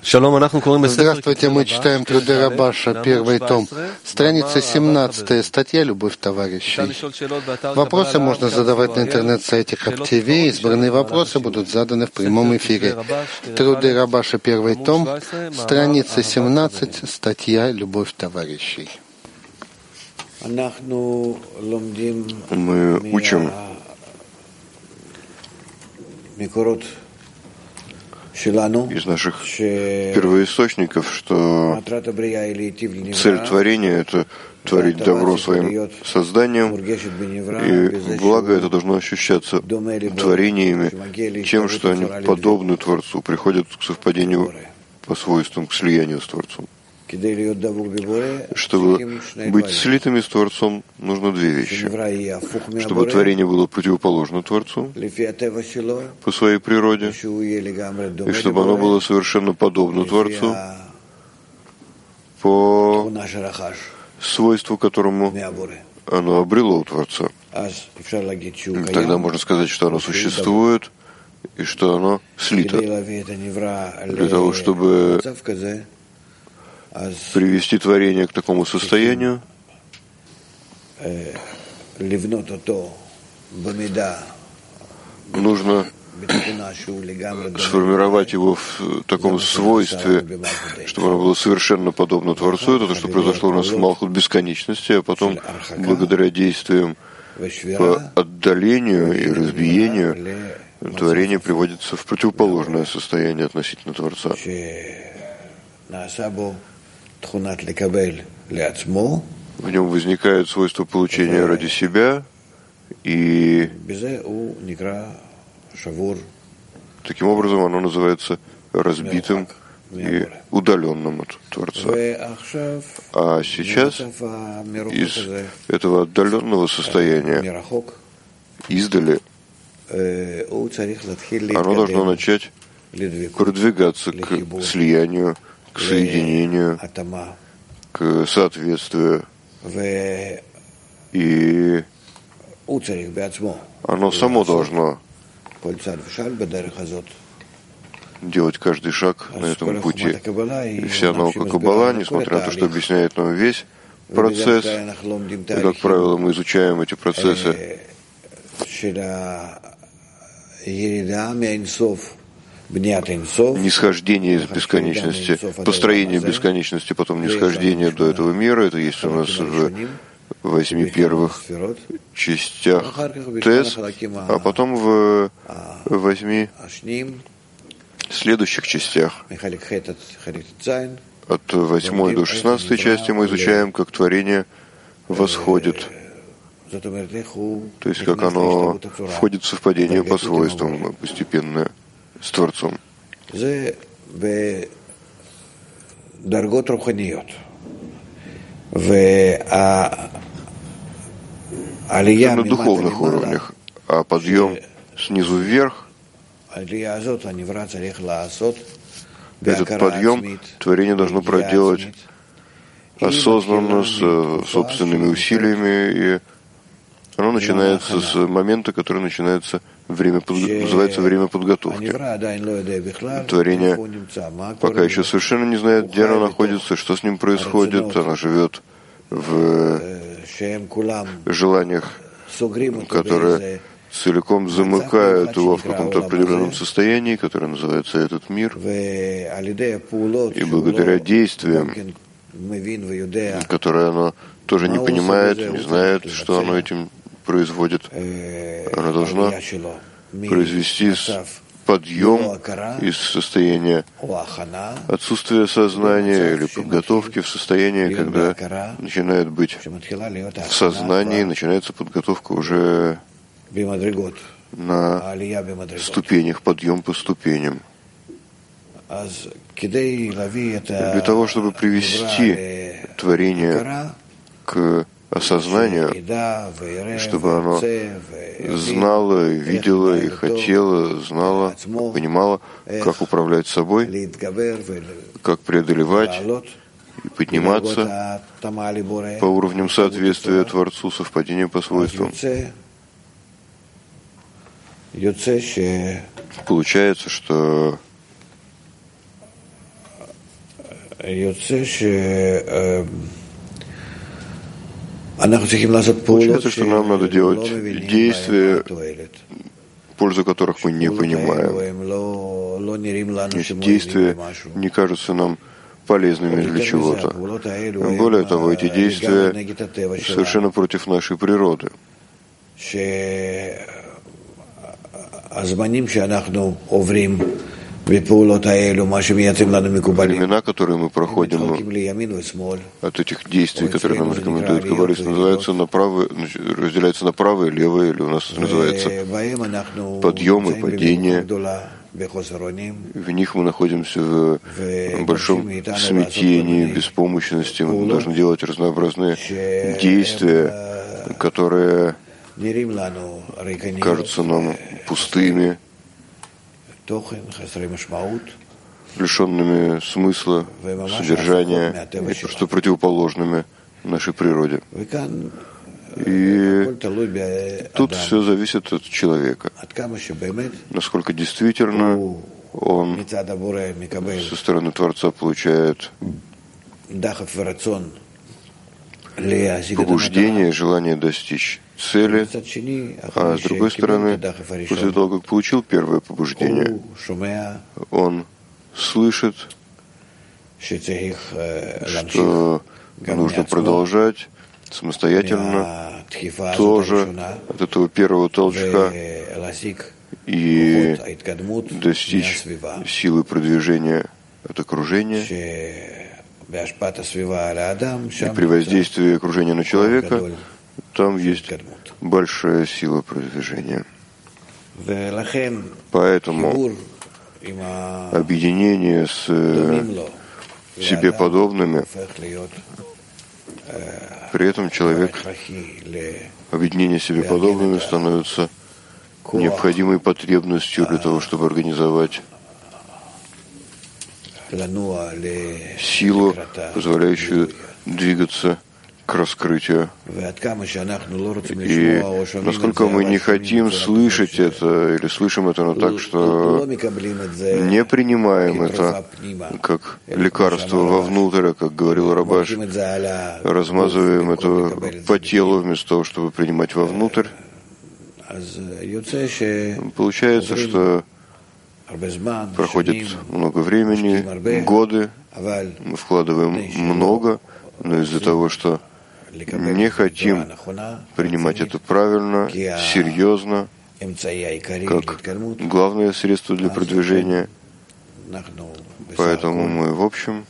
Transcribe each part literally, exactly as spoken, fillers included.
Здравствуйте, мы читаем труды Рабаша, первый том, страница семнадцатая, статья «Любовь товарищей». Вопросы можно задавать на интернет-сайте Хаптиви, избранные вопросы будут заданы в прямом эфире. Труды Рабаша, первый том, страница семнадцать, статья «Любовь товарищей». Мы учим из наших первоисточников, что цель творения — это творить добро своим созданием, и благо это должно ощущаться творениями тем, что они подобны Творцу, приходят к совпадению по свойствам, к слиянию с Творцом. Чтобы быть слитыми с Творцом, нужно две вещи. Чтобы творение было противоположно Творцу по своей природе, и чтобы оно было совершенно подобно Творцу по свойству, которому оно обрело у Творца. Тогда можно сказать, что оно существует и что оно слито. Для того, чтобы привести творение к такому состоянию, нужно сформировать его в таком свойстве, чтобы оно было совершенно подобно Творцу. Это то, что произошло у нас в Малхут бесконечности, а потом, благодаря действиям по отдалению и разбиению, творение приводится в противоположное состояние относительно Творца. В нем возникает свойство получения ради себя, и таким образом оно называется разбитым и удаленным от Творца. А сейчас из этого отдаленного состояния, издали, оно должно начать продвигаться к слиянию, к соединению, к соответствию, и оно само должно делать каждый шаг на этом пути. И вся наука Каббала, несмотря на то, что объясняет нам весь процесс, и, как правило, мы изучаем эти процессы нисхождение из бесконечности, построение бесконечности, потом нисхождение до этого мира. Это есть у нас в восьми первых частях Тес, а потом в восьми следующих частях. От восьмой до шестнадцатой части мы изучаем, как творение восходит, то есть как оно входит в совпадение по свойствам постепенно с Творцом. Это на духовных уровнях, а подъем снизу вверх, этот подъем творение должно проделать осознанно, с собственными усилиями, и оно начинается с момента, который начинается время, называется время подготовки. Творение пока еще совершенно не знает, где оно находится, что с ним происходит. Оно живет в желаниях, которые целиком замыкают его в каком-то определенном состоянии, которое называется этот мир. И благодаря действиям, которые оно тоже не понимает, не знает, что оно этим производит, оно должно произвести подъем из состояния отсутствия сознания или подготовки в состояние, когда начинает быть в сознании, начинается подготовка уже на ступенях, подъем по ступеням. Для того, чтобы привести творение к осознанию, чтобы оно знало, видело и хотело, знало, понимало, как управлять собой, как преодолевать и подниматься по уровням соответствия Творцу, совпадения по свойствам. Получается, что Получается, что нам надо делать действия, пользу которых мы не понимаем. Эти действия не кажутся нам полезными для чего-то. Более того, эти действия совершенно против нашей природы. Времена, которые мы проходим от этих действий, которые нам рекомендуют каббалисты, называются на правое, разделяются на правое и левое, или у нас это называется подъем и падение. В них мы находимся в большом смятении, беспомощности. Мы должны делать разнообразные действия, которые кажутся нам пустыми, лишенными смысла, содержания и просто противоположными нашей природе. И тут все зависит от человека, насколько действительно он со стороны Творца получает побуждение, желание достичь цели, а с другой стороны, после того, как получил первое побуждение, он слышит, что нужно продолжать самостоятельно, тоже от этого первого толчка и достичь силы продвижения от окружения. И при воздействии окружения на человека там есть большая сила продвижения. Поэтому объединение с себе подобными, при этом человек, объединение с себе подобными становится необходимой потребностью для того, чтобы организовать силу, позволяющую двигаться к раскрытию. И насколько мы не хотим слышать это, или слышим это, но так, что не принимаем это как лекарство вовнутрь, как говорил Рабаш, размазываем это по телу вместо того, чтобы принимать вовнутрь, получается, что проходит много времени, годы, мы вкладываем много, но из-за того, что не хотим принимать это правильно, серьезно, как главное средство для продвижения. Поэтому мы, в общем,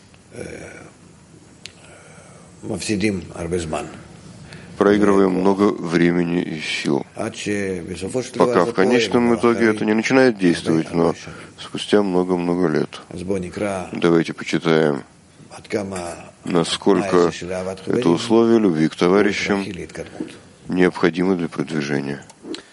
проигрываем много времени и сил. Пока в конечном итоге это не начинает действовать, но спустя много-много лет. Давайте почитаем, насколько это условие любви к товарищам необходимо для продвижения.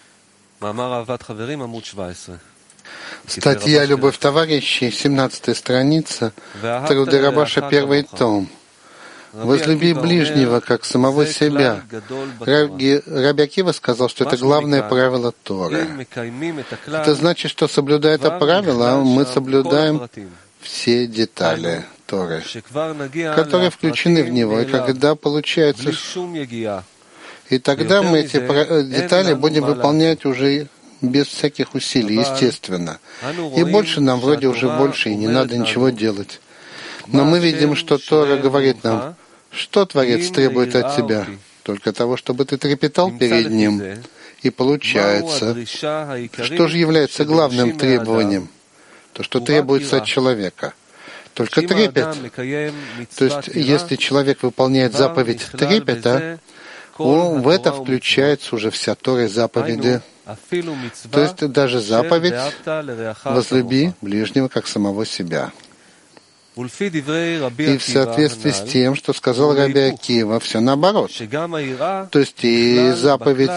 Статья «Любовь товарищей», семнадцатая страница, труды Рабаша, первый том. «Возлюби ближнего, как самого себя». Раби, Раби Акива сказал, что это главное правило Торы. Это значит, что, соблюдая это правило, мы соблюдаем все детали Торы, которые включены в него. И когда получается, и тогда мы эти детали будем выполнять уже без всяких усилий, естественно. И больше нам вроде уже больше и не надо ничего делать. Но мы видим, что Тора говорит нам, что Творец требует от тебя? Только того, чтобы ты трепетал перед Ним. И получается, что же является главным требованием? То, что требуется от человека. Только трепет. То есть, если человек выполняет заповедь трепета, он, в это включается уже вся Тора и заповеди. То есть, даже заповедь «возлюби ближнего, как самого себя». И в соответствии с тем, что сказал Раби Акива, все наоборот. То есть и заповедь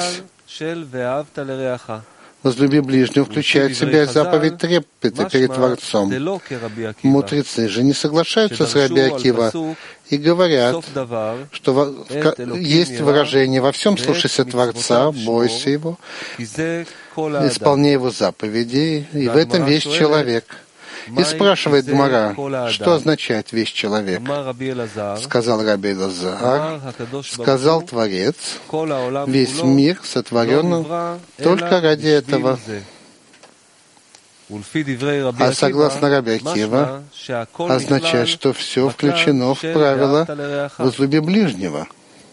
«возлюби ближнего» включает в себя заповедь трепета перед Творцом. Мудрецы же не соглашаются с Раби Акива и говорят, что есть выражение «во всем слушайся Творца, бойся Его, исполняй Его заповеди», и в этом весь человек. И спрашивает Гмара, что означает весь человек. Сказал Раби Элазар, сказал Творец, весь мир сотворен только ради этого. А согласно Раби Акива, означает, что все включено в правило «возлюби ближнего».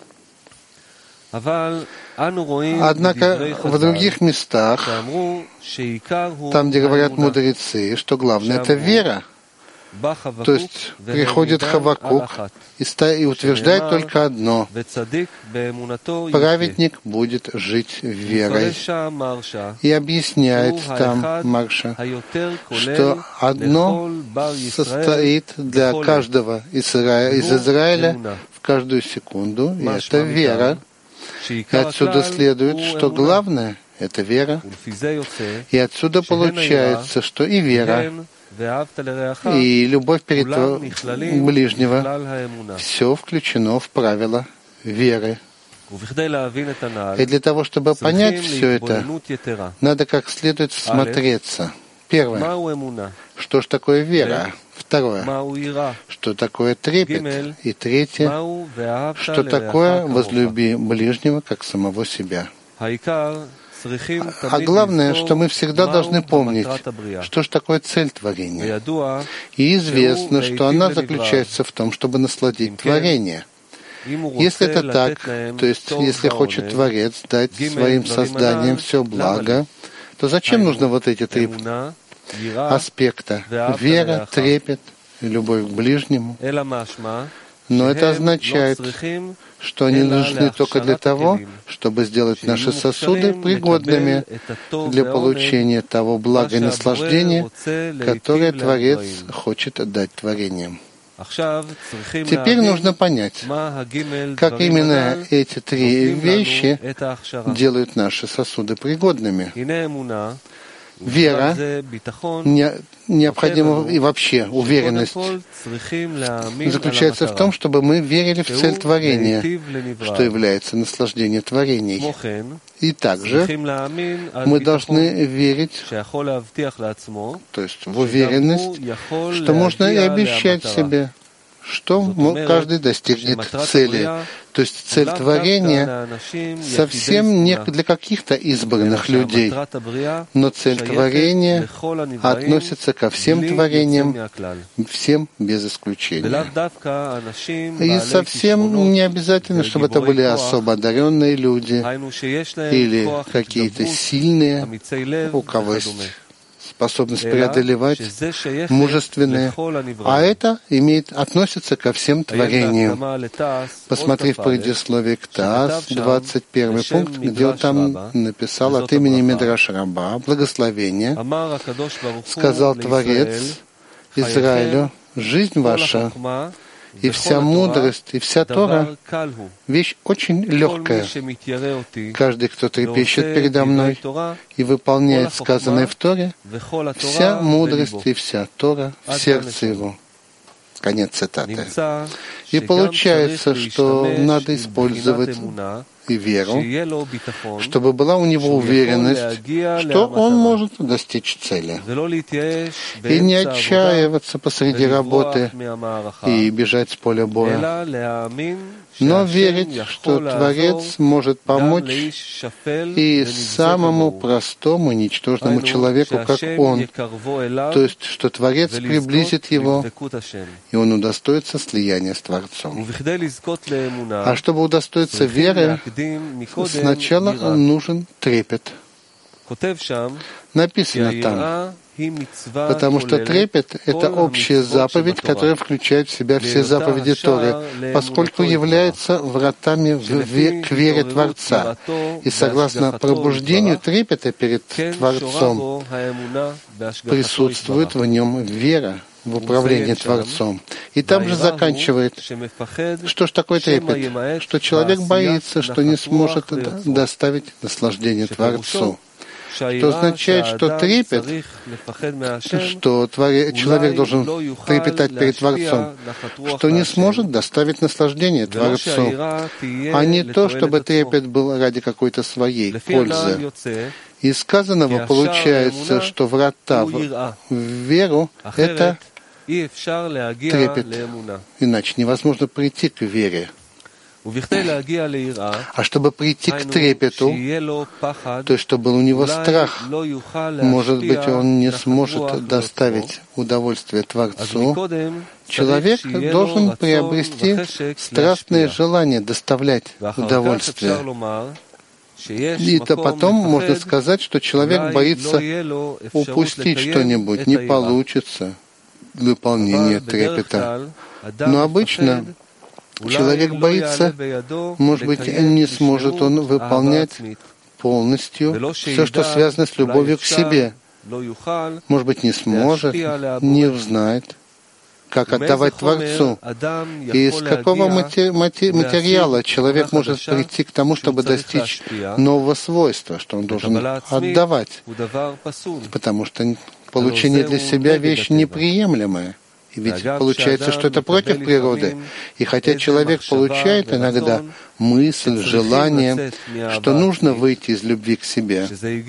Однако в других местах, там, где говорят мудрецы, что главное — это вера, то есть приходит Хавакук и, и утверждает только одно: праведник будет жить верой. И объясняет там Марша, что одно состоит для каждого из Израиля в каждую секунду, и это вера. И отсюда следует, что главное — это вера. И отсюда получается, что и вера, и любовь перед ближнего — все включено в правила веры. И для того, чтобы понять все это, надо как следует всмотреться. Первое, что же такое вера? Второе, что такое трепет? И третье, что такое возлюби ближнего как самого себя? А главное, что мы всегда должны помнить, что же такое цель творения. И известно, что она заключается в том, чтобы насладить творение. Если это так, то есть если хочет Творец дать своим созданиям все благо, то зачем нужно вот эти три аспекта: вера, трепет, любовь к ближнему? Но это означает, что они нужны только для того, чтобы сделать наши сосуды пригодными для получения того блага и наслаждения, которое Творец хочет дать творениям. Теперь нужно понять, как именно эти три вещи делают наши сосуды пригодными. Вера не, необходима и вообще уверенность заключается в том, чтобы мы верили в цель творения, что является наслаждением творений. И также мы должны верить, то есть в уверенность, что можно и обещать себе, что каждый достигнет цели. То есть цель творения совсем не для каких-то избранных людей, но цель творения относится ко всем творениям, всем без исключения. И совсем не обязательно, чтобы это были особо одаренные люди или какие-то сильные, у кого есть способность преодолевать, мужественные, а это имеет, относится ко всем творениям. Посмотри в предисловии к Таас, двадцать первый пункт, где он там написал от имени Мидраш Раба благословение. Сказал Творец Израилю: жизнь ваша и вся мудрость, и вся Тора — вещь очень легкая. Каждый, кто трепещет передо мной и выполняет сказанное в Торе, вся мудрость и вся Тора в сердце его. Конец цитаты. И получается, что надо использовать и веру, чтобы была у него уверенность, что он может достичь цели. И не отчаиваться посреди работы и бежать с поля боя, но верить, что Творец может помочь и самому простому, ничтожному человеку, как он. То есть, что Творец приблизит его, и он удостоится слияния с Творцом. А чтобы удостоиться веры, сначала нужен трепет. Написано там, потому что трепет — это общая заповедь, которая включает в себя все заповеди Торы, поскольку является вратами в, к вере Творца. И согласно пробуждению трепета перед Творцом присутствует в нем вера в управлении Творцом. И там же заканчивает, что ж такое трепет? Что человек боится, что не сможет доставить наслаждение Творцу. Что означает, что трепет, что твори, человек должен трепетать перед Творцом, что не сможет доставить наслаждение Творцу, а не то, чтобы трепет был ради какой-то своей пользы. Из сказанного получается, что врата в веру — это трепет. Иначе невозможно прийти к вере. А чтобы прийти к трепету, то есть чтобы был у него страх, может быть, он не сможет доставить удовольствие Творцу, человек должен приобрести страстное желание доставлять удовольствие. И то потом можно сказать, что человек боится упустить что-нибудь, не получится выполнение трепета. Но обычно человек боится, может быть, не сможет он выполнять полностью все, что связано с любовью к себе. Может быть, не сможет, не узнает, как отдавать Творцу. И из какого мати- мати- материала человек может прийти к тому, чтобы достичь нового свойства, что он должен отдавать. Потому что получение для себя — вещь неприемлемая. И ведь получается, что это против природы. И хотя человек получает иногда мысль, желание, что нужно выйти из любви к себе,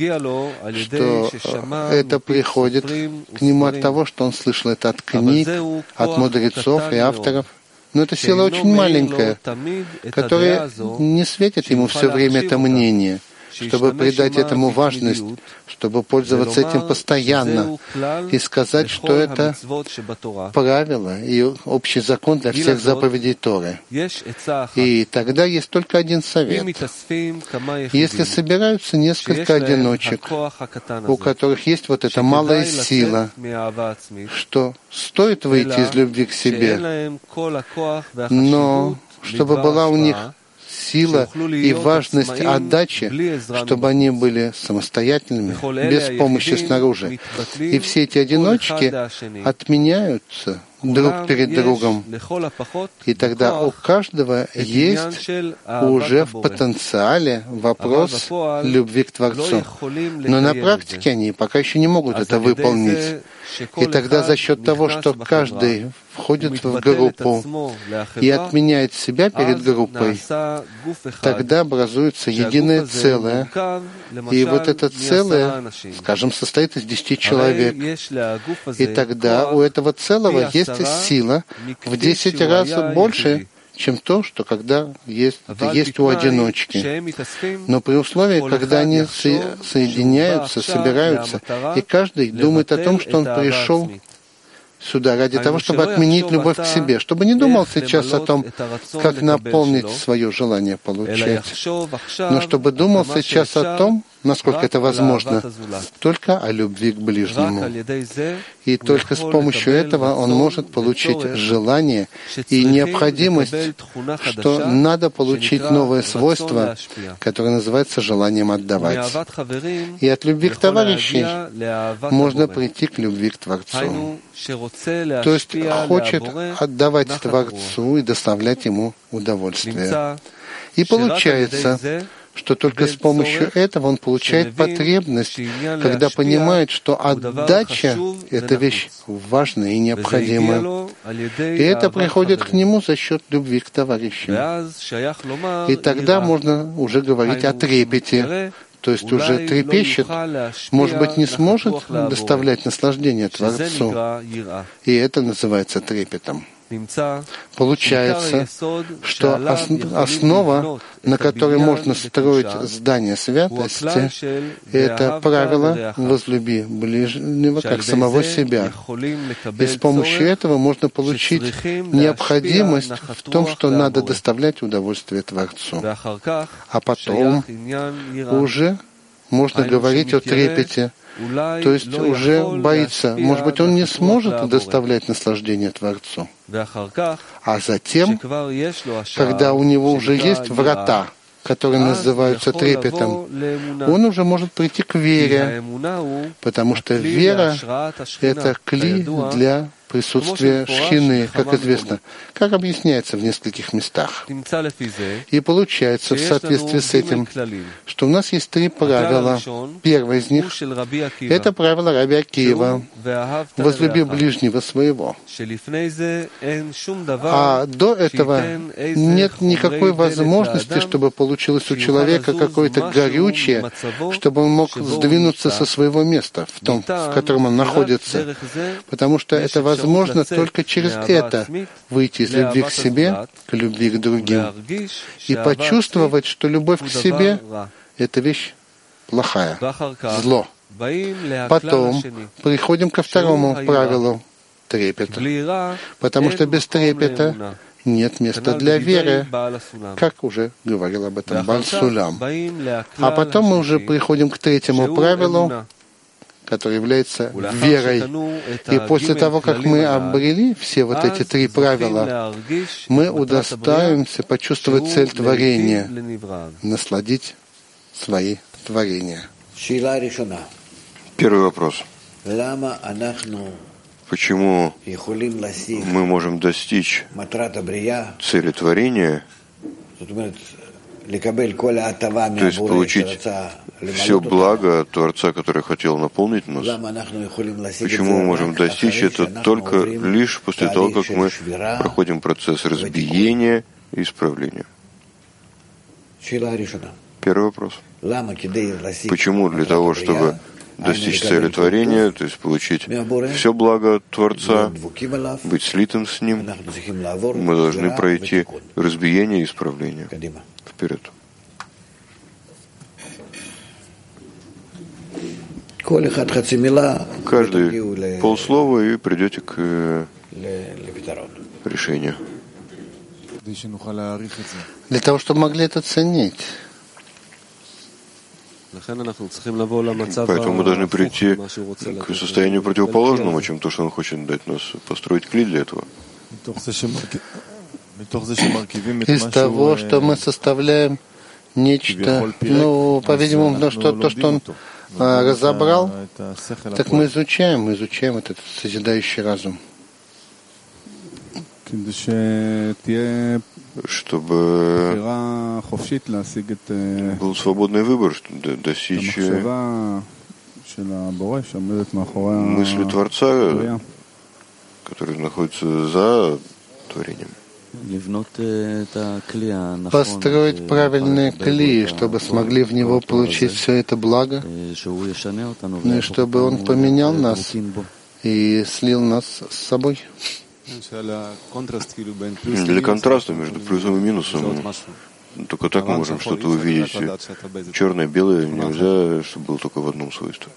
что это приходит к нему от того, что он слышал это от книг, от мудрецов и авторов. Но эта сила очень маленькая, которая не светит ему все время это мнение, чтобы придать этому важность, чтобы пользоваться этим постоянно и сказать, что это правило и общий закон для всех заповедей Торы. И тогда есть только один совет. Если собираются несколько одиночек, у которых есть вот эта малая сила, что стоит выйти из любви к себе, но чтобы была у них сила и важность отдачи, чтобы они были самостоятельными, без помощи снаружи. И все эти одиночки отменяются друг перед другом. И тогда у каждого есть уже в потенциале вопрос любви к Творцу. Но на практике они пока еще не могут это выполнить. И тогда за счет того, что каждый входит в группу и отменяет себя перед группой, тогда образуется единое целое. И вот это целое, скажем, состоит из десяти человек. И тогда у этого целого есть сила в десять раз больше, чем то, что когда есть, есть у одиночки. Но при условии, когда они со- соединяются, собираются, и каждый думает о том, что он пришел сюда ради того, чтобы отменить любовь к себе, чтобы не думал сейчас о том, как наполнить свое желание получать, но чтобы думал сейчас о том, насколько это возможно, только о любви к ближнему. И только с помощью этого он может получить желание и необходимость, что надо получить новое свойство, которое называется желанием отдавать. И от любви к товарищам можно прийти к любви к Творцу. То есть хочет отдавать Творцу и доставлять ему удовольствие. И получается, что только с помощью этого он получает потребность, когда понимает, что отдача — это вещь важная и необходимая. И это приходит к нему за счет любви к товарищам. И тогда можно уже говорить о трепете, то есть уже трепещет, может быть, не сможет доставлять наслаждение Творцу. И это называется трепетом. Получается, что основа, на которой можно строить здание святости, это правило «возлюби ближнего как самого себя». И с помощью этого можно получить необходимость в том, что надо доставлять удовольствие Творцу. А потом уже можно говорить о трепете, то есть уже боится, может быть, он не сможет доставлять наслаждение Творцу. А затем, когда у него уже есть врата, которые называются трепетом, он уже может прийти к вере, потому что вера — это кли для присутствие шхины, как известно, как объясняется в нескольких местах. И получается в соответствии с этим, что у нас есть три правила. Первое из них — это правило Раби Акиева: возлюби ближнего своего. А до этого нет никакой возможности, чтобы получилось у человека какое-то горючее, чтобы он мог сдвинуться со своего места, в том, в котором он находится. Потому что это возможно только через это — выйти из любви к себе к любви к другим. И почувствовать, что любовь к себе — это вещь плохая, зло. Потом приходим ко второму правилу — трепета. Потому что без трепета нет места для веры, как уже говорил об этом Бааль Сулам. А потом мы уже приходим к третьему правилу, которое является верой. И после того, как мы обрели все вот эти три правила, мы удостаиваемся почувствовать цель творения, насладить свои творения. Первый вопрос. Почему мы можем достичь цели творения, то есть получить все благо Творца, который хотел наполнить нас? Почему мы можем достичь это только лишь после того, как мы проходим процесс разбиения и исправления? Первый вопрос. Почему для того, чтобы достичь цели творения, то есть получить все благо Творца, быть слитым с Ним, мы должны пройти разбиение и исправление. Вперед. Каждый полслова, и придете к решению. Для того, чтобы могли это ценить. Поэтому мы должны прийти к состоянию противоположному, чем то, что он хочет дать нас, построить кли для этого. Из того, что мы составляем нечто, ну, по-видимому, то, что, то, что он а, разобрал, так мы изучаем, мы изучаем этот созидающий разум. Чтобы был свободный выбор, чтобы достичь мысли Творца, который находится за творением. Построить правильные клеи, чтобы смогли в него получить все это благо, и чтобы он поменял нас и слил нас с собой. Для контраста между плюсом и минусом только так мы можем что-то увидеть. Черное, белое нельзя, чтобы было только в одном свойстве.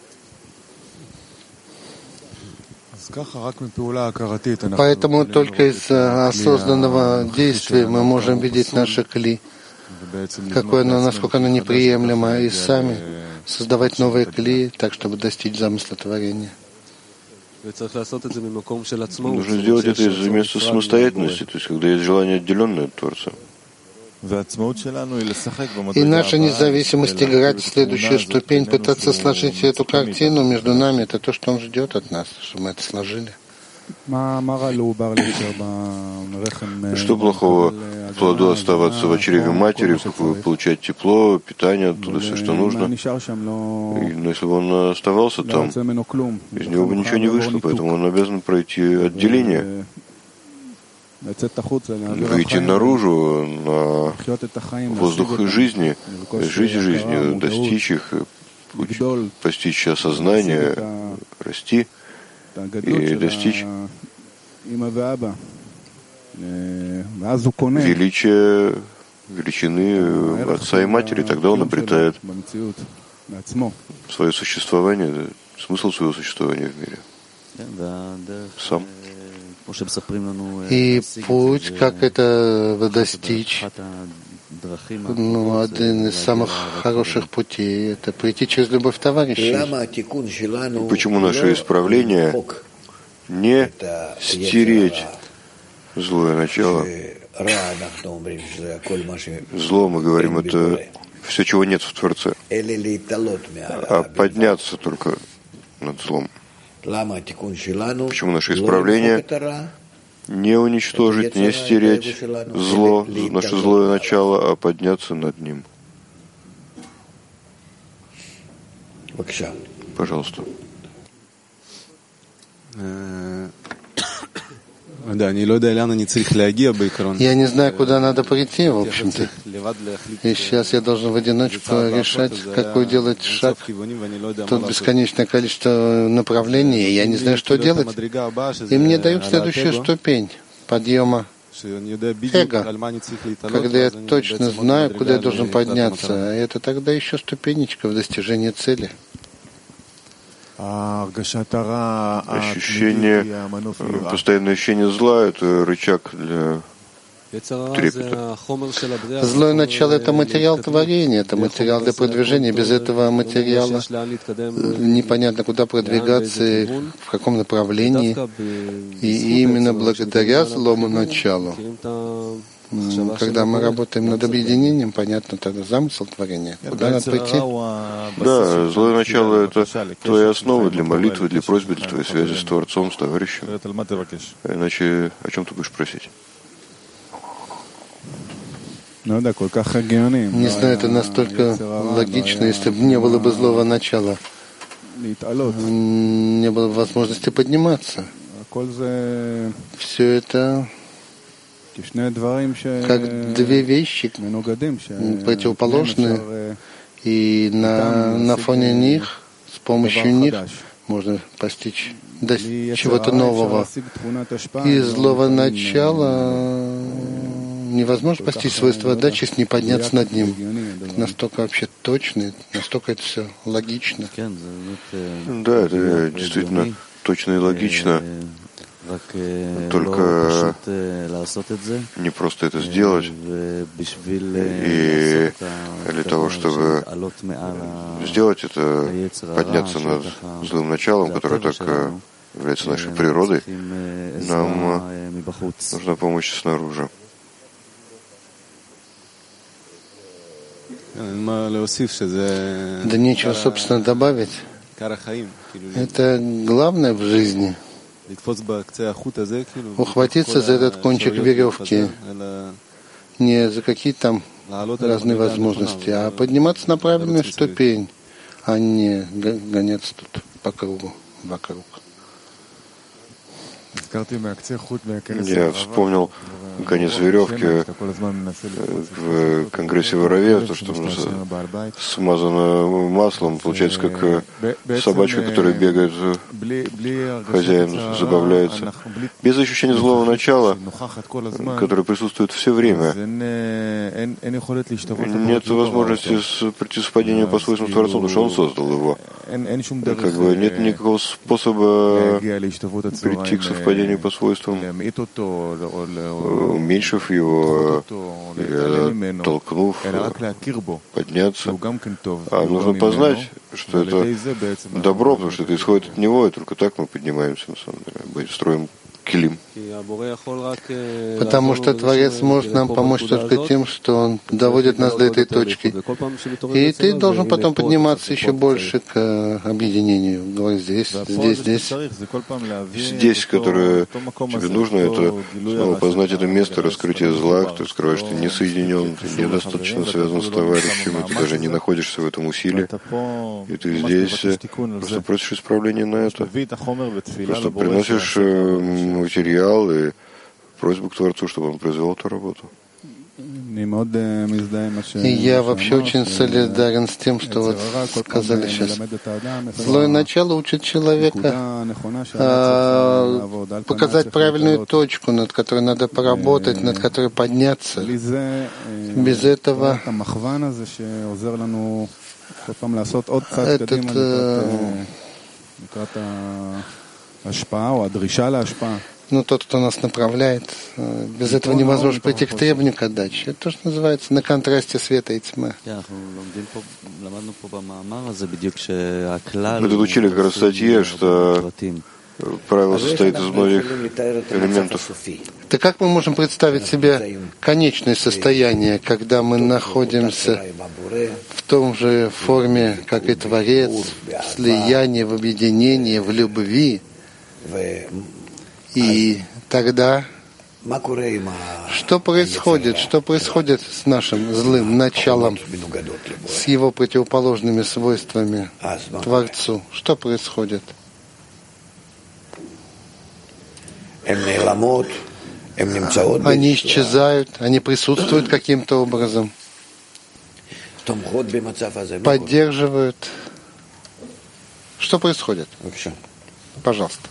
Поэтому только из осознанного действия мы можем видеть наше кли, какое оно, насколько оно неприемлемо, и сами создавать новые кли, так, чтобы достичь замысла творения. Нужно сделать это из места самостоятельности, то есть когда есть желание отделенное от Творца. И наша независимость играть в следующую ступень, пытаться сложить эту картину между нами, это то, что он ждет от нас, чтобы мы это сложили. Что плохого в плоду оставаться в чреве матери, получать тепло, питание, оттуда все, что нужно. И, но если бы он оставался там, из него бы ничего не вышло, поэтому он обязан пройти отделение, выйти наружу на воздух жизни, жизнь жизнью, достичь их, постичь осознание, расти и достичь величия, величины отца и матери. Тогда он обретает свое существование, смысл своего существования в мире сам. И путь, как это достичь, ну, один из самых хороших путей — это прийти через любовь товарищей. Почему наше исправление не стереть злое начало? Зло, мы говорим, это все, чего нет в Творце, а подняться только над злом. Почему наше исправление не уничтожить, не стереть зло, наше злое начало, а подняться над ним? Пожалуйста. Я не знаю, куда надо прийти, в общем-то. И сейчас я должен в одиночку решать, какой делать шаг. Тут бесконечное количество направлений, и я не знаю, что делать. И мне дают следующую ступень подъема эго, когда я точно знаю, куда я должен подняться. А это тогда еще ступенечка в достижении цели. Ощущение, постоянное ощущение зла — это рычаг для трепета. Злое начало — это материал творения, это материал для продвижения. Без этого материала непонятно, куда продвигаться, в каком направлении. И именно благодаря злому началу, когда мы работаем над объединением, понятно тогда замысел творения. Куда надо пойти? Да, злое начало — это твоя основа для молитвы, для просьбы, для твоей связи с Творцом, с товарищем. Иначе о чем ты будешь просить? Не знаю, это настолько логично, если бы не было бы злого начала. Не было бы возможности подниматься. Все это как две вещи противоположные, и на, на фоне них, с помощью них, можно постичь чего-то нового. И злого начала невозможно постичь свойства отдачи, если не подняться над ним. Это настолько вообще точно, настолько это все логично. Да, это действительно точно и логично. Только не просто это сделать, и для того, чтобы сделать это, подняться над злым началом, которое так является нашей природой, нам нужна помощь снаружи. Да нечего, собственно, добавить. Это главное в жизни. Ухватиться за этот кончик веревки не за какие-то там разные возможности, а подниматься на правильную ступень, а не гоняться тут по кругу, вокруг. Я вспомнил конец веревки в Конгрессе в Ораве, то, что смазано маслом, получается, как собачка, которая бегает, хозяин забавляется. Без ощущения злого начала, которое присутствует все время, нет возможности прийти с падением по свойствам Творцу, потому что он создал его. Как бы нет никакого способа прийти к совпадению по свойствам, уменьшив его, или толкнув, подняться. А нужно познать, что это добро, потому что это исходит от него, и только так мы поднимаемся, на самом деле, мы строим килим. Потому что Творец может нам помочь только тем, что Он доводит нас до этой точки. И ты должен потом подниматься еще больше к объединению. Говори здесь, здесь, здесь. Здесь, которое тебе нужно, это снова познать это место раскрытия зла, ты скрываешь, ты не соединен, ты недостаточно связан с товарищем, и ты даже не находишься в этом усилии. И ты здесь просто просишь исправления на это. Просто приносишь материал и просьбу к Творцу, чтобы он произвел эту работу. И я вообще очень солидарен с тем, что вот сказали сейчас. Злое начало учит человека а, показать правильную точку, над которой надо поработать, над которой подняться. Без этого этот ну, тот, кто нас направляет, без этого невозможно прийти к требованию к отдаче. Это то, что называется на контрасте света и тьмы. Мы тут учили как раз в статье, что правило состоит из многих элементов. Так как мы можем представить себе конечное состояние, когда мы находимся в том же форме, как и Творец, в слиянии, в объединении, в любви? И тогда что происходит? Что происходит с нашим злым началом, с его противоположными свойствами Творцу? Что происходит? Они исчезают, они присутствуют каким-то образом, поддерживают. Что происходит? Пожалуйста.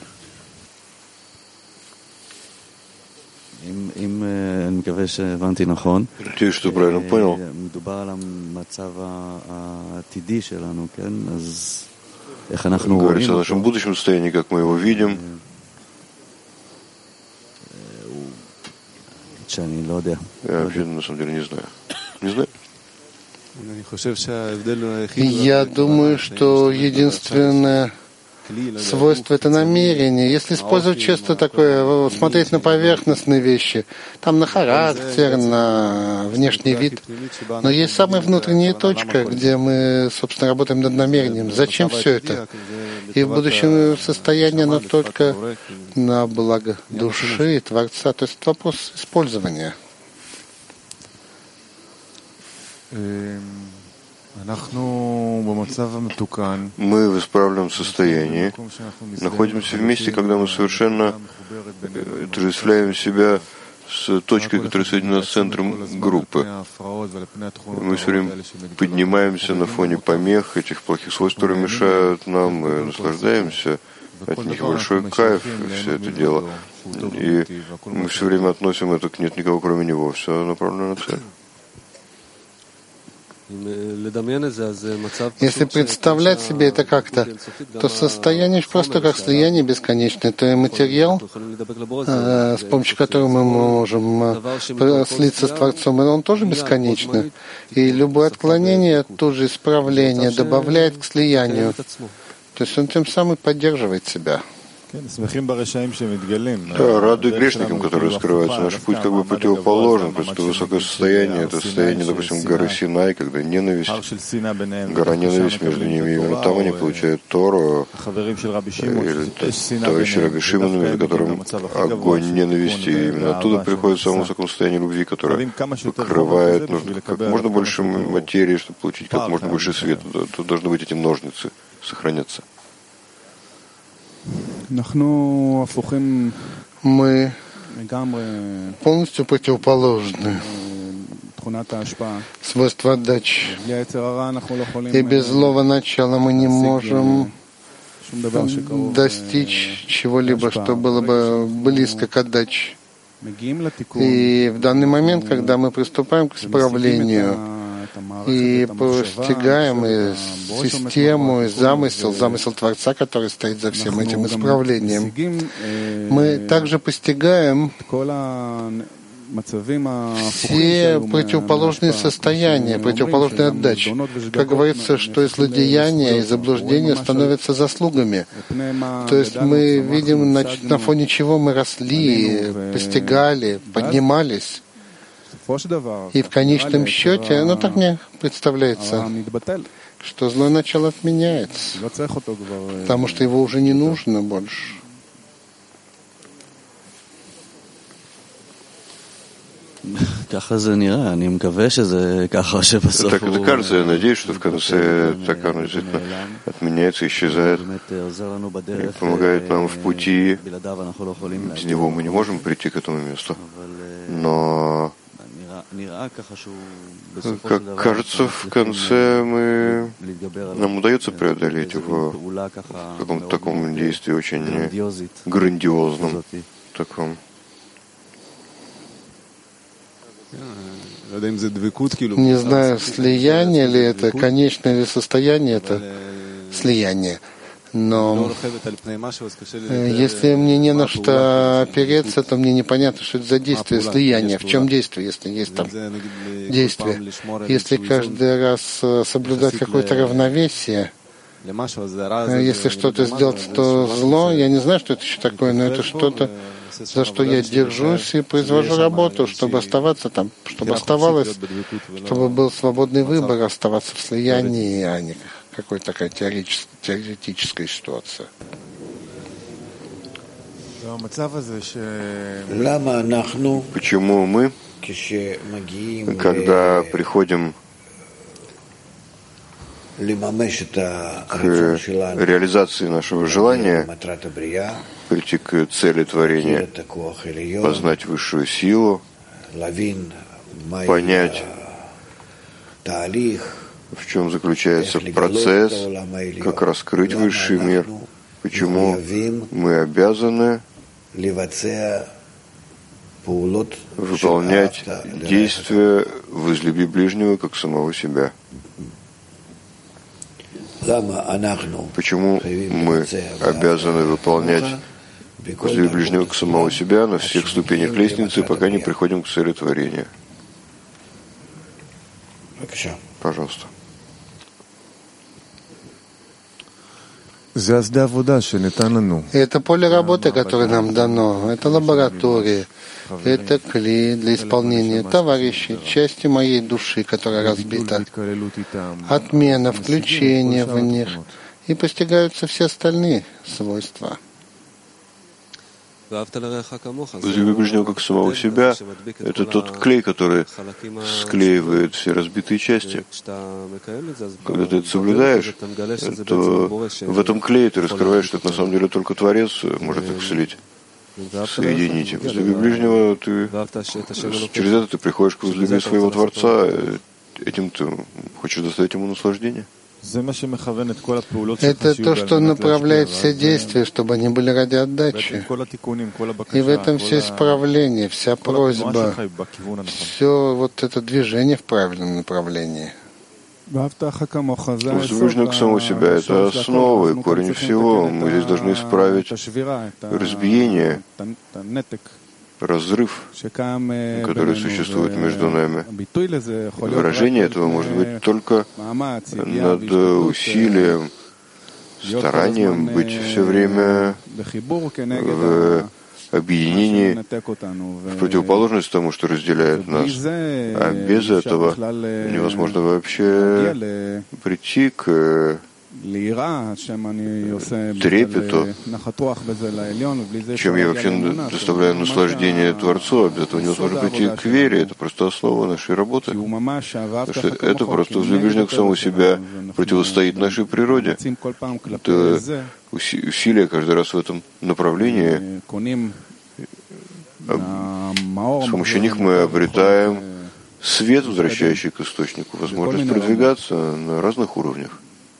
Надеюсь, что правильно понял. Говорится о нашем будущем состоянии, как мы его видим. Я вообще на самом деле не знаю. Не знаю. Я думаю, что единственное свойство — это намерение. Если использовать часто такое, смотреть на поверхностные вещи, там на характер, на внешний вид, но есть самая внутренняя точка, где мы, собственно, работаем над намерением. Зачем все это? И в будущем состоянии оно только на благо души, Творца. То есть вопрос использования. Мы в исправленном состоянии находимся в месте, когда мы совершенно отождествляем себя с точкой, которая соединена с центром группы. Мы все время поднимаемся на фоне помех, этих плохих свойств, которые мешают нам, мы наслаждаемся, от них большой кайф, все это дело. И мы все время относим это к «нет никого, кроме него», все направлено на цель. Если представлять себе это как-то, то состояние просто как слияние бесконечное, то и материал, э, с помощью которого мы можем э, слиться с Творцом, он тоже бесконечный. И любое отклонение, тут же исправление добавляет к слиянию. То есть он тем самым поддерживает себя. Да, рады грешникам, которые раскрываются. Наш путь как бы противоположен. Просто это высокое состояние, это состояние, допустим, горы Синай, когда ненависть, гора ненависть между ними. Именно там они получают Тору, или товарищи Раби Шимона, между которым огонь ненависти. И именно оттуда приходит в самом высоком состоянии любви, которое покрывает, нужно как можно больше материи, чтобы получить как можно больше света. Тут должны быть эти ножницы сохраняться. Мы полностью противоположны. Свойства отдачи. И без злого начала мы не можем достичь чего-либо, что было бы близко к отдаче. И в данный момент, когда мы приступаем к исправлению и постигаем и систему, и замысел, замысел Творца, который стоит за всем этим исправлением, мы также постигаем все противоположные состояния, противоположные отдачи. Как говорится, что и злодеяния, и заблуждения становятся заслугами. То есть мы видим, на, на фоне чего мы росли, постигали, поднимались. И в конечном счете, ну так мне представляется, что злое начало отменяется, потому что его уже не нужно больше. Так это кажется, я надеюсь, что в конце так оно действительно отменяется, исчезает и помогает нам в пути. Без него мы не можем прийти к этому месту. Но, как кажется, в конце мы, нам удается преодолеть его в каком-то таком действии очень грандиозном, таком. Не знаю, слияние ли это, конечное ли состояние это слияние. Но если мне не на что опереться, то мне непонятно, что это за действие слияния. В чем действие, если есть там действие? Если каждый раз соблюдать какое-то равновесие, Если что-то сделать, то зло, я не знаю, что это еще такое, но это что-то, за что я держусь и произвожу работу, чтобы оставаться там, чтобы оставалось, чтобы был свободный выбор оставаться в слиянии, а не какой-то такая теоретическая ситуация. Почему мы, когда приходим к реализации нашего желания, прийти к цели творения, познать высшую силу, понять, в чем заключается процесс, как раскрыть высший мир, почему мы обязаны выполнять действия «возлюби ближнего, как самого себя». Почему мы обязаны выполнять «возлюби ближнего, как самого себя» на всех ступенях лестницы, пока не приходим к цели творения? Пожалуйста. Это поле работы, которое нам дано, это лаборатория, это клей для исполнения товарищей, части моей души, которая разбита, отмена, включение в них, и постигаются все остальные свойства. «Возлюби ближнего как самого себя» — это тот клей, который склеивает все разбитые части. Когда ты это соблюдаешь, то в этом клее ты раскрываешь, что это на самом деле только Творец может их слить, соединить. «Возлюби ближнего», ты, через это ты приходишь к возлюблению своего Творца, этим ты хочешь доставить ему наслаждение. Это то, что направляет все действия, чтобы они были ради отдачи. И в этом все исправление, вся просьба, все вот это движение в правильном направлении. Возлюбленный к самому себя — это основа и корень всего. Мы здесь должны исправить разбиение, разрыв, который существует между нами. Выражение этого может быть только над усилием, старанием быть все время в объединении, в противоположность тому, что разделяет нас. А без этого невозможно вообще прийти к трепету, чем я вообще доставляю наслаждение Творцу, а без этого невозможно прийти к вере. Это просто основа нашей работы. Потому что это просто возлюбленный к самому себя противостоит нашей природе. Это усилия каждый раз в этом направлении. С помощью них мы обретаем свет, возвращающий к источнику, возможность продвигаться на разных уровнях.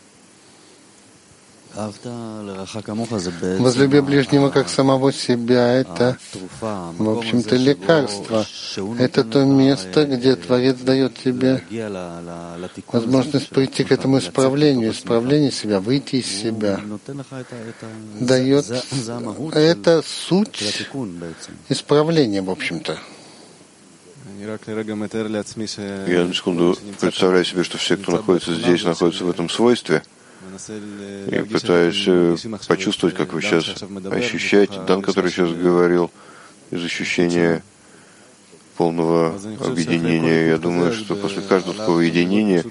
Возлюби ближнего как самого себя — это, в общем-то, лекарство. Это то место, где Творец дает тебе возможность прийти к этому исправлению, исправлению себя, выйти из себя. Дает это суть исправления, в общем-то. Я на секунду представляю себе, что все, кто находится здесь, находятся в этом свойстве. Я пытаюсь почувствовать, как вы сейчас ощущаете. Дан, который сейчас говорил, из ощущения полного объединения. Я думаю, что после каждого такого единения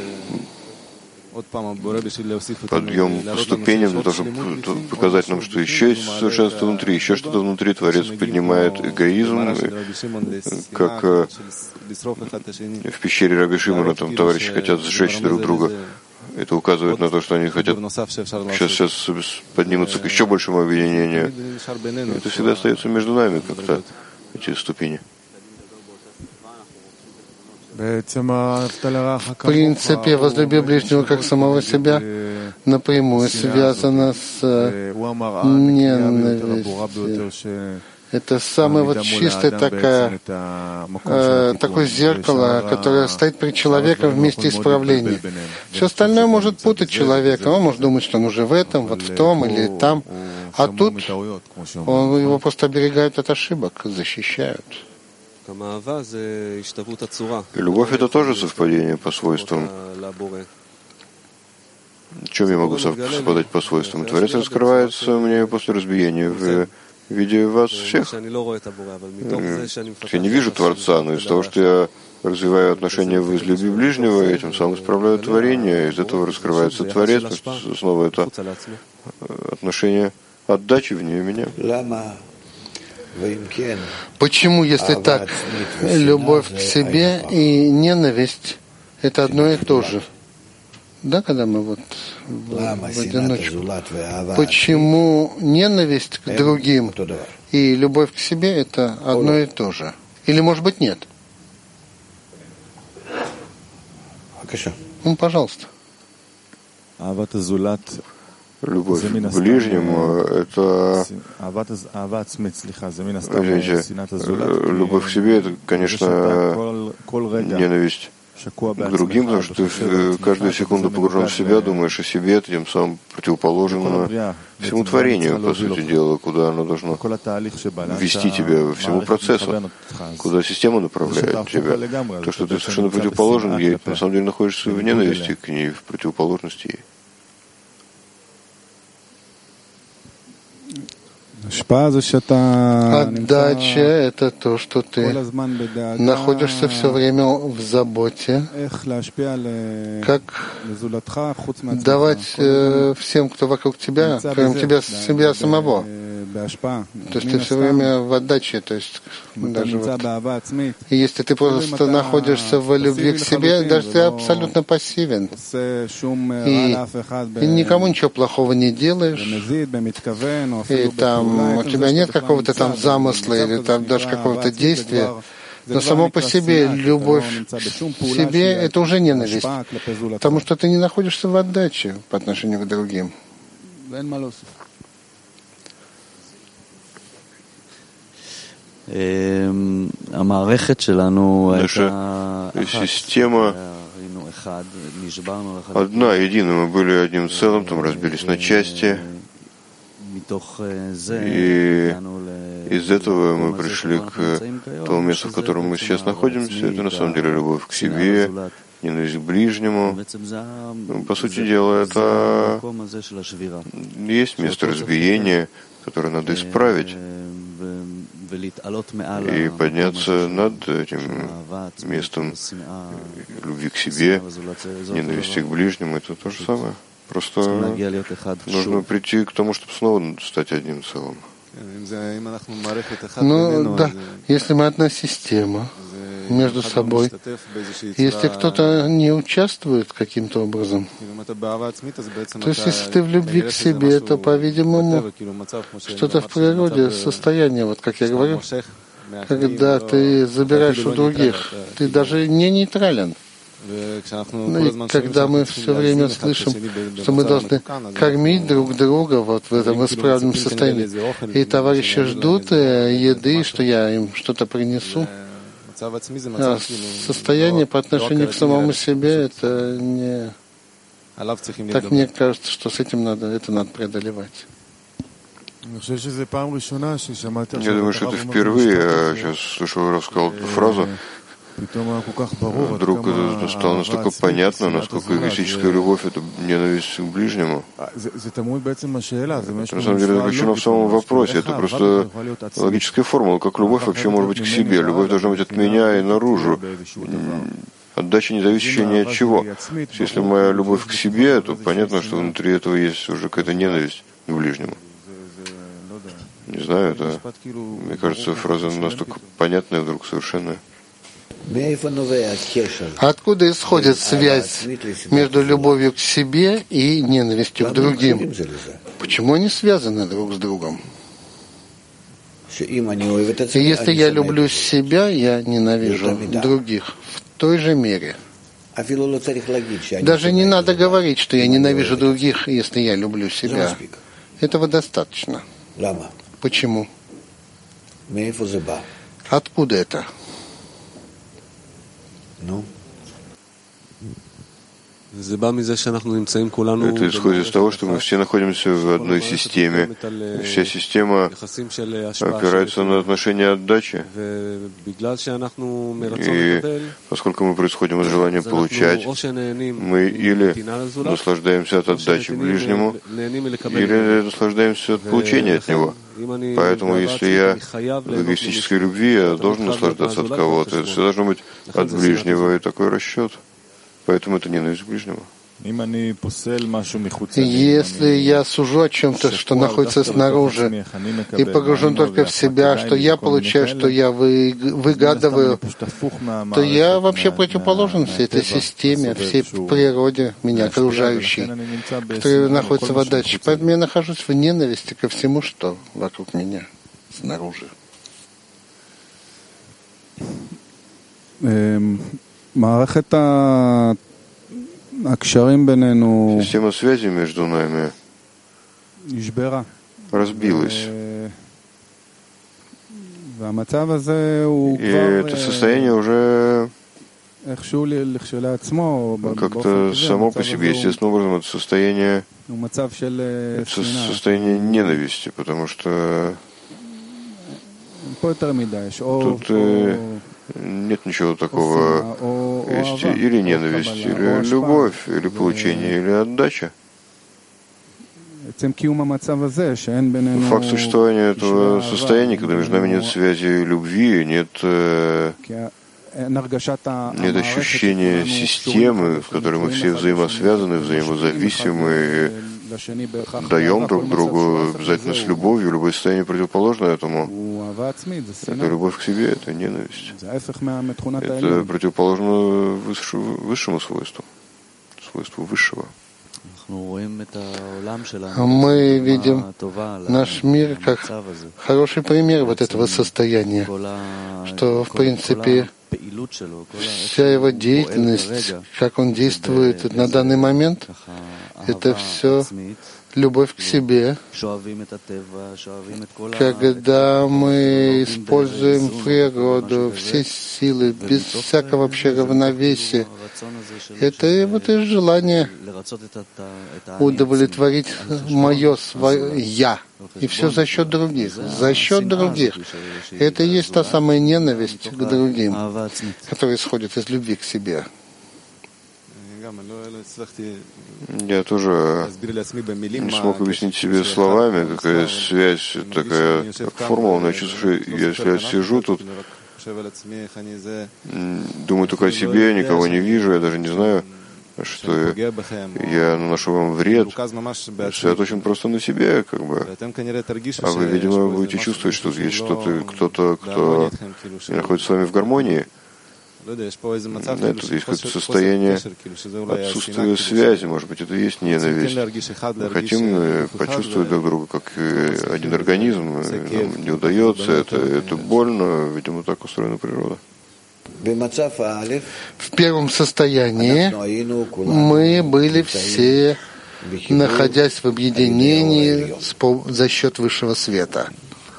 подъем по ступеням для того, чтобы показать нам, что еще есть совершенство внутри, еще что-то внутри. Творец поднимает эгоизм, как в пещере Раби Шимона, там товарищи хотят сжечь друг друга. Это указывает на то, что они хотят сейчас, сейчас поднимутся к еще большему объединению. Это всегда остается между нами как-то, эти ступени. В принципе, возлюби ближнего как самого себя напрямую связано с ненавистью. Это самое вот чистое такое, э, такое зеркало, которое стоит перед человеком в месте исправления. Все остальное может путать человека. Он может думать, что он уже в этом, вот в том или там. А тут он, его просто оберегают от ошибок, защищают. Любовь — это тоже совпадение по свойствам. В чем я могу совпадать по свойствам? Творец раскрывается мне после разбиения в виде вас всех. Я не вижу Творца, но из-за того, что я развиваю отношения в любви ближнего, и этим самым исправляю творение, из этого раскрывается Творец, снова это отношение отдачи вне меня. Почему, если так, любовь к себе и ненависть — это одно и то же? Да, когда мы вот в, в одиночку. Почему ненависть к другим и любовь к себе — это одно и то же? Или, может быть, нет? Ну, пожалуйста. Любовь к ближнему — это, извините, любовь к себе — это, конечно, ненависть к другим, потому что ты каждую секунду погружен в себя, думаешь о себе, ты тем самым противоположен всему творению, по сути дела, куда оно должно ввести тебя, всему процессу, куда система направляет тебя. То, что ты совершенно противоположен ей, ты на самом деле находишься в ненависти к ней, в противоположности ей. Отдача — это то, что ты находишься все время в заботе, как давать э, всем, кто вокруг тебя, кроме тебя, себя самого. То есть ты все время в отдаче, то есть даже вот. И если ты просто находишься в любви к себе, даже ты абсолютно пассивен. И, и никому ничего плохого не делаешь. И там у тебя нет какого-то там замысла или там даже какого-то действия. Но само по себе любовь к себе — это уже ненависть, потому что ты не находишься в отдаче по отношению к другим. Наша система одна, единая. Мы были одним целым, там разбились на части. И из этого мы пришли к тому месту, в котором мы сейчас находимся. Это на самом деле любовь к себе, ненависть к ближнему. По сути дела, это есть место разбиения, которое надо исправить и подняться над этим местом любви к себе, ненависти к ближнему. Это то же самое. Просто нужно прийти к тому, чтобы снова стать одним целым. Ну да, если мы одна система между собой, если кто-то не участвует каким-то образом, то есть если ты в любви к себе, то, по-видимому, что-то в природе, состояние, вот как я говорю, когда ты забираешь у других, ты даже не нейтрален. Ну, и когда мы все время слышим, что мы должны кормить друг друга вот в этом исправленном состоянии, и товарищи ждут еды, что я им что-то принесу, а состояние по отношению к самому себе, это не... Так мне кажется, что с этим надо, это надо преодолевать. Я думаю, что это впервые, я сейчас слышу, Рав сказал эту фразу. Вдруг это стало настолько понятно, насколько эгоистическая любовь — это ненависть к ближнему. Это, на самом деле, заключено в самом вопросе. Это просто логическая формула, как любовь вообще может быть к себе. Любовь должна быть от меня и наружу. Отдача, не зависящая ни от чего. Если моя любовь к себе, то понятно, что внутри этого есть уже какая-то ненависть к ближнему. Не знаю, это, мне кажется, фраза настолько понятная вдруг, совершенная. Откуда исходит связь между любовью к себе и ненавистью к другим? Почему они связаны друг с другом? И если я люблю себя, я ненавижу других в той же мере. Даже не надо говорить, что я ненавижу других, если я люблю себя. Этого достаточно. Почему? Откуда это? Ну? Это исходит из того, что мы все находимся в одной системе. Вся система опирается на отношения отдачи. И поскольку мы происходим от желания получать, мы или наслаждаемся от отдачи ближнему, или наслаждаемся от получения от него. Поэтому, если я в эгоистической любви, я должен наслаждаться от кого-то. Это все должно быть от ближнего, и такой расчет. Поэтому это ненависть к ближнему. Если я сужу о чем-то, что находится снаружи, и погружен только в себя, что я получаю, что я вы, выгадываю, то я вообще противоположен всей этой системе, всей природе меня окружающей, которая находится в отдаче. Поэтому я нахожусь в ненависти ко всему, что вокруг меня, снаружи. Система связи между нами разбилась. И это состояние уже как-то само по себе, естественным образом, это состояние, это состояние ненависти, потому что тут нет ничего такого. Есть или ненависть, или любовь, или получение, или отдача. Факт существования этого состояния, когда между нами нет связи любви, нет, нет ощущения системы, в которой мы все взаимосвязаны, взаимозависимы, даем друг другу обязательно с любовью, любое состояние противоположно этому. Это любовь к себе, это ненависть. Это противоположно высшему свойству, свойству высшего. Мы видим наш мир как хороший пример вот этого состояния, что, в принципе, вся его деятельность, как он действует на данный момент, это все любовь к себе, когда мы используем природу, все силы, без всякого вообще равновесия. Это вот и желание удовлетворить мое свое «я». И все за счет других, за счет других. Это и есть та самая ненависть к другим, которая исходит из любви к себе. Я тоже не смог объяснить себе словами, какая связь, такая как формула, но я чувствую, что если я сижу тут, думаю только о себе, никого не вижу, я даже не знаю, что я наношу вам вред, сосредоточен просто на себе, как бы. А вы, видимо, будете чувствовать, что есть что-то, кто-то, кто не находится с вами в гармонии. Да, тут есть какое-то состояние отсутствия связи, может быть, это и есть ненависть. Мы хотим почувствовать друг друга как один организм, нам не удается, это, это больно, видимо, так устроена природа. В первом состоянии мы были все, находясь в объединении за счет высшего света.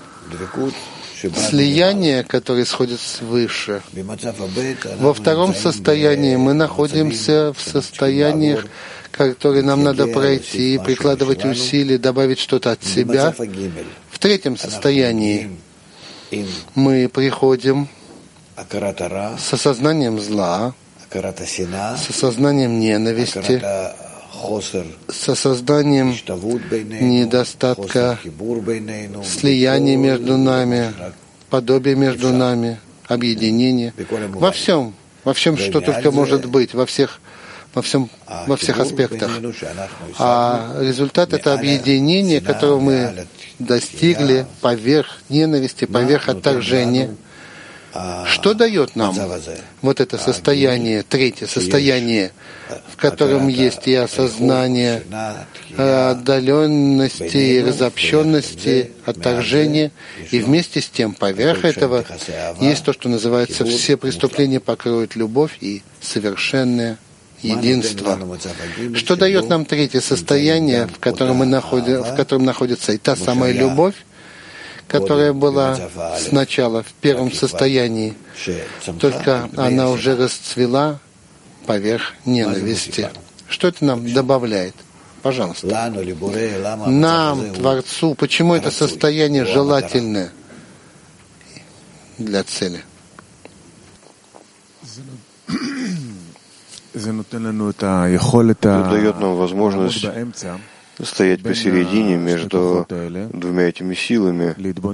Слияние, которое исходит свыше. Во втором состоянии мы находимся в состояниях, которые нам надо пройти, прикладывать усилия, добавить что-то от себя. В третьем состоянии мы приходим с осознанием зла, с осознанием ненависти, с осознанием недостатка, слияния между нами, подобия между нами, объединения. Во всем, во всем, что только может быть, во всех, во всем, во всех аспектах. А результат — это объединение, которого мы достигли поверх ненависти, поверх отторжения. Что дает нам вот это состояние, третье состояние, в котором есть и осознание отдаленности, разобщенности, отторжения, и вместе с тем поверх этого есть то, что называется «все преступления покроют любовь» и «совершенное единство». Что дает нам третье состояние, в котором, мы находим, в котором находится и та самая любовь, которая была сначала в первом состоянии, только она уже расцвела поверх ненависти. Что это нам добавляет? Пожалуйста. Нам, Творцу, почему это состояние желательное для цели? Это дает нам возможность стоять посередине между двумя этими силами,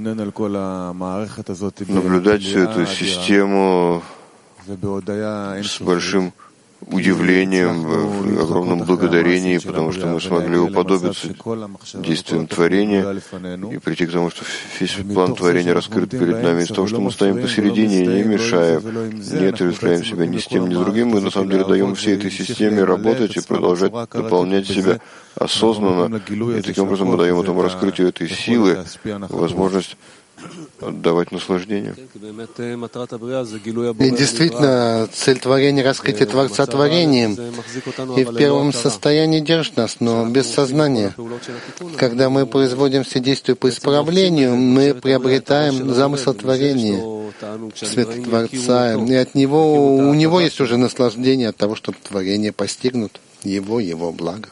наблюдать всю эту систему с большим удивлением, в огромном благодарении, потому что мы смогли уподобиться действиям творения и прийти к тому, что весь план творения раскрыт перед нами, из того, что мы стоим посередине, не мешаем, не ответвляем себя ни с тем, ни с другим, мы на самом деле даем всей этой системе работать и продолжать дополнять себя осознанно, и таким образом мы даем этому раскрытию этой силы возможность отдавать наслаждение. И действительно, цель творения — раскрытие Творца творением. И в первом состоянии держит нас, но без сознания. Когда мы производим все действия по исправлению, мы приобретаем замысел творения, свет Творца. И от него, у него есть уже наслаждение от того, чтобы творение постигнут, его, его благо.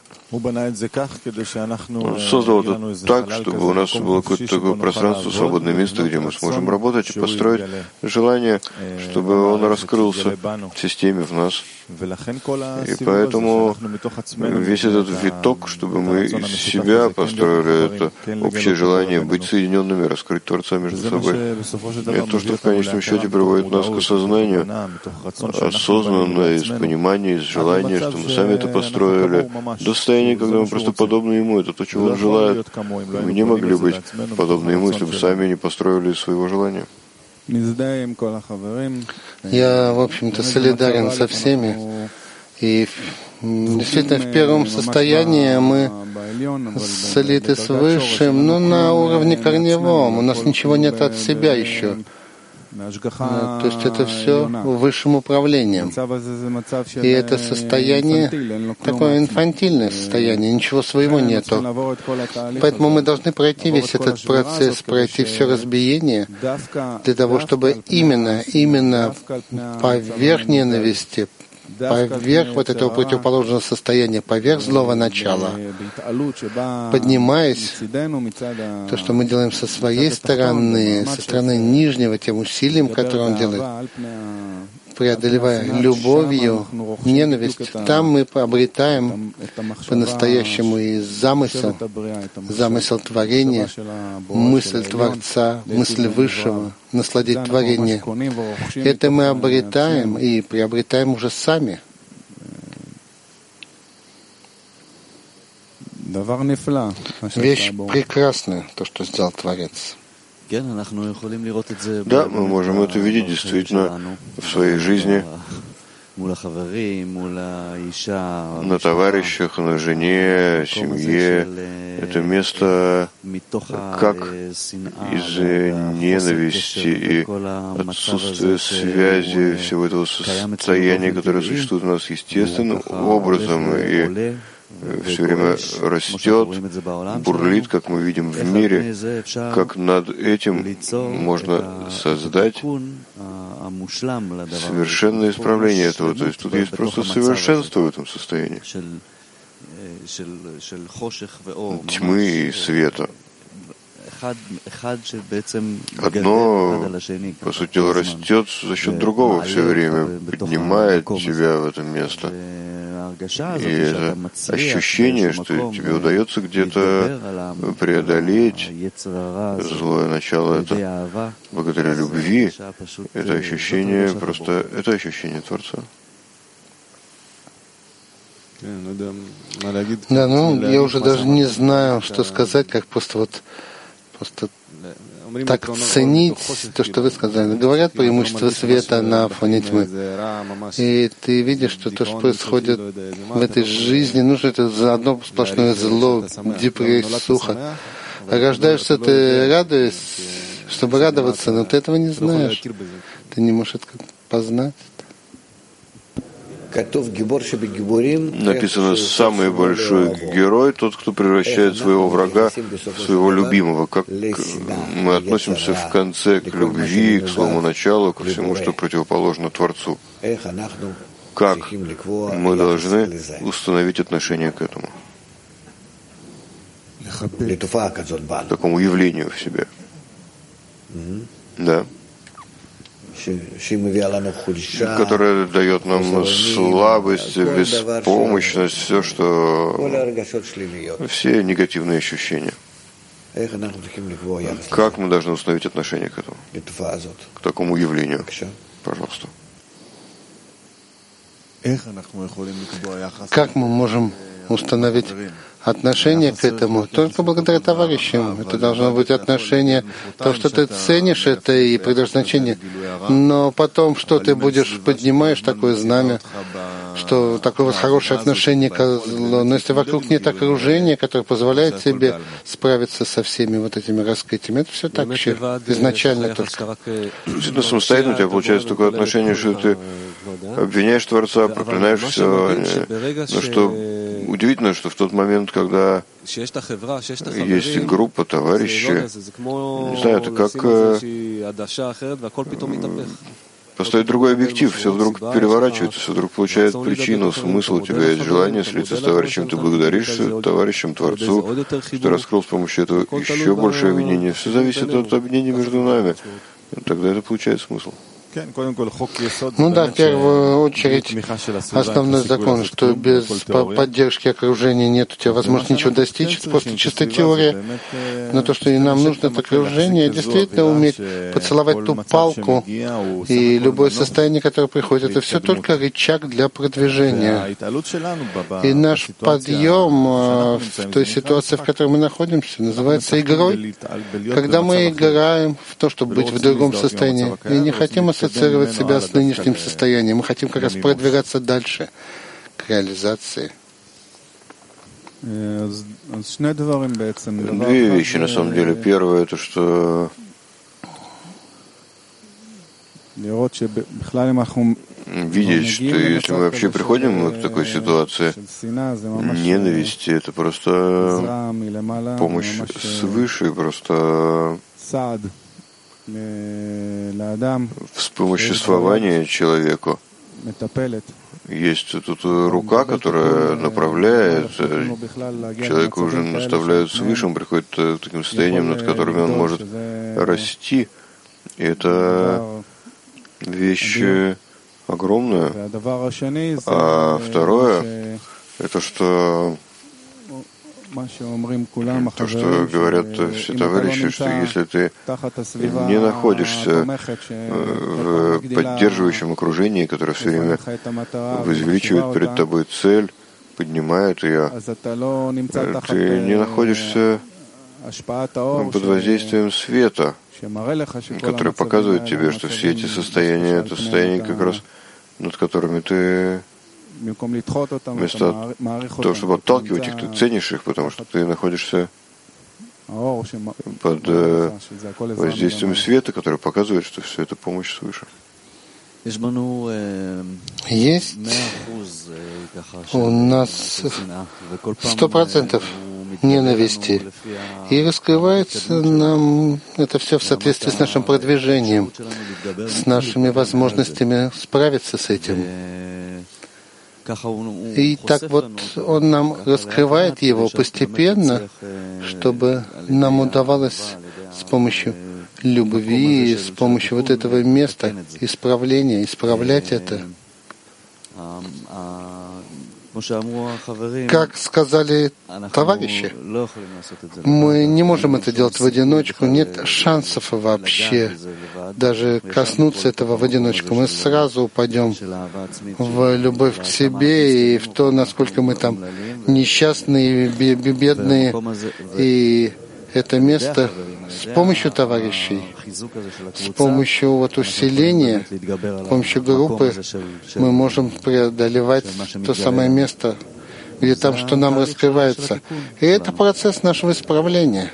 Он создал это так, чтобы у нас было какое-то такое пространство, свободное место, где мы сможем работать и построить желание, чтобы он раскрылся в системе, в нас. И поэтому весь этот виток, чтобы мы из себя построили это общее желание быть соединенными, раскрыть Творца между собой. Это то, что в конечном счете приводит нас к осознанию, осознанно, из понимания, из желания, что мы сами это построили, до состояния, когда мы просто подобны Ему. Это то, чего Он желает. Мы не могли быть подобны Ему, если бы сами не построили своего желания. Я, в общем-то, солидарен со всеми. И действительно, в первом состоянии мы слиты с Высшим, но на уровне корневом. У нас ничего нет от себя еще. То есть это все высшим управлением. И это состояние, такое инфантильное состояние, ничего своего нету. Поэтому мы должны пройти весь этот процесс, пройти все разбиение, для того, чтобы именно, именно поверх ненависти, поверх вот этого противоположного состояния, поверх злого начала, поднимаясь, то, что мы делаем со своей стороны, со стороны нижнего, тем усилием, которое он делает, преодолевая любовью ненависть, там мы обретаем по-настоящему и замысел, замысел творения, мысль Творца, мысль Высшего, насладить творение. Это мы обретаем и приобретаем уже сами. Вещь прекрасная, то, что сделал Творец. Да, мы можем это видеть действительно в своей жизни, на товарищах, на жене, семье. Это место, как из ненависти и отсутствия связи всего этого состояния, которое существует у нас естественным образом и все время растет, бурлит, как мы видим в мире, как над этим можно создать совершенное исправление этого. То есть тут есть просто совершенство в этом состоянии. Тьмы и света. Одно, по сути дела, растет за счет другого все время, поднимает тебя в это место. И это ощущение, что тебе удается где-то преодолеть злое начало, это благодаря любви, это ощущение просто, это ощущение Творца. Да, ну, я уже даже не знаю, что сказать, как просто вот просто так ценить то, что вы сказали. Говорят преимущество света на фоне тьмы. И ты видишь, что то, что происходит в этой жизни, ну, что это за одно сплошное зло, депрессуха. Рождаешься, ты радуешься, чтобы радоваться, но ты этого не знаешь. Ты не можешь это познать. Написано, самый большой герой — тот, кто превращает своего врага в своего любимого. Как мы относимся в конце к любви, к своему началу, ко всему, что противоположно Творцу. как мы должны установить отношение к этому, к такому явлению в себе. Да. Которая дает нам слабость, беспомощность, все, что все негативные ощущения. Как мы должны установить отношение к этому, к такому явлению? Пожалуйста. Как мы можем установить отношение к этому? Только благодаря товарищам. Это должно быть отношение, то, что ты ценишь это и предназначение. Но потом, что ты будешь, поднимаешь такое знамя, что такое вот хорошее отношение к злу. Но если вокруг нет окружения, которое позволяет тебе справиться со всеми вот этими раскрытиями, это все так еще изначально только. Действительно, самостоятельно у тебя получается такое отношение, что ты обвиняешь Творца, проклинаешь все. Но что удивительно, что в тот момент, когда есть группа, товарищи, не знаю, это как поставить другой объектив, все вдруг переворачивается, все вдруг получает причину, смысл, у тебя есть желание слиться с товарищем, ты благодаришь товарищем, Творцу, что раскрыл с помощью этого еще больше обвинения. Все зависит от обвинения между нами. Тогда это получает смысл. Ну да, в первую очередь, основной закон, что без поддержки окружения нет у тебя возможности ничего достичь, это просто чистая теория. Но то, что и нам нужно, это окружение, действительно уметь поцеловать ту палку, и любое состояние, которое приходит, это все только рычаг для продвижения. И наш подъем в той ситуации, в которой мы находимся, называется игрой, когда мы играем в то, чтобы быть в другом состоянии, и не хотим ассоциировать себя с нынешним состоянием. Мы хотим как раз продвигаться дальше к реализации. Две вещи на самом деле. Первое, это что видеть, что если мы вообще приходим к такой ситуации ненависти, это просто помощь свыше, просто вспомоществование человеку. Есть тут рука, которая направляет, человека уже наставляют свыше, он приходит к таким состояниям, над которыми он может расти. И это вещь огромная. А второе, это что то, что говорят все товарищи, что если ты не находишься в поддерживающем окружении, которое все время возвеличивает перед тобой цель, поднимает ее, ты не находишься под воздействием света, который показывает тебе, что все эти состояния, это состояния как раз, над которыми ты вместо того, чтобы отталкивать их, ты ценишь их, потому что ты находишься под воздействием света, который показывает, что все это помощь свыше. Есть у нас сто процентов ненависти, и раскрывается нам это все в соответствии с нашим продвижением, с нашими возможностями справиться с этим. И так вот он нам раскрывает его постепенно, чтобы нам удавалось с помощью любви, с помощью вот этого места исправления, исправлять это. Как сказали товарищи, мы не можем это делать в одиночку, нет шансов вообще даже коснуться этого в одиночку. Мы сразу упадем в любовь к себе и в то, насколько мы там несчастные, бедные. И это место с помощью товарищей, с помощью вот усиления, с помощью группы мы можем преодолевать то самое место, где там, что нам раскрывается. И это процесс нашего исправления.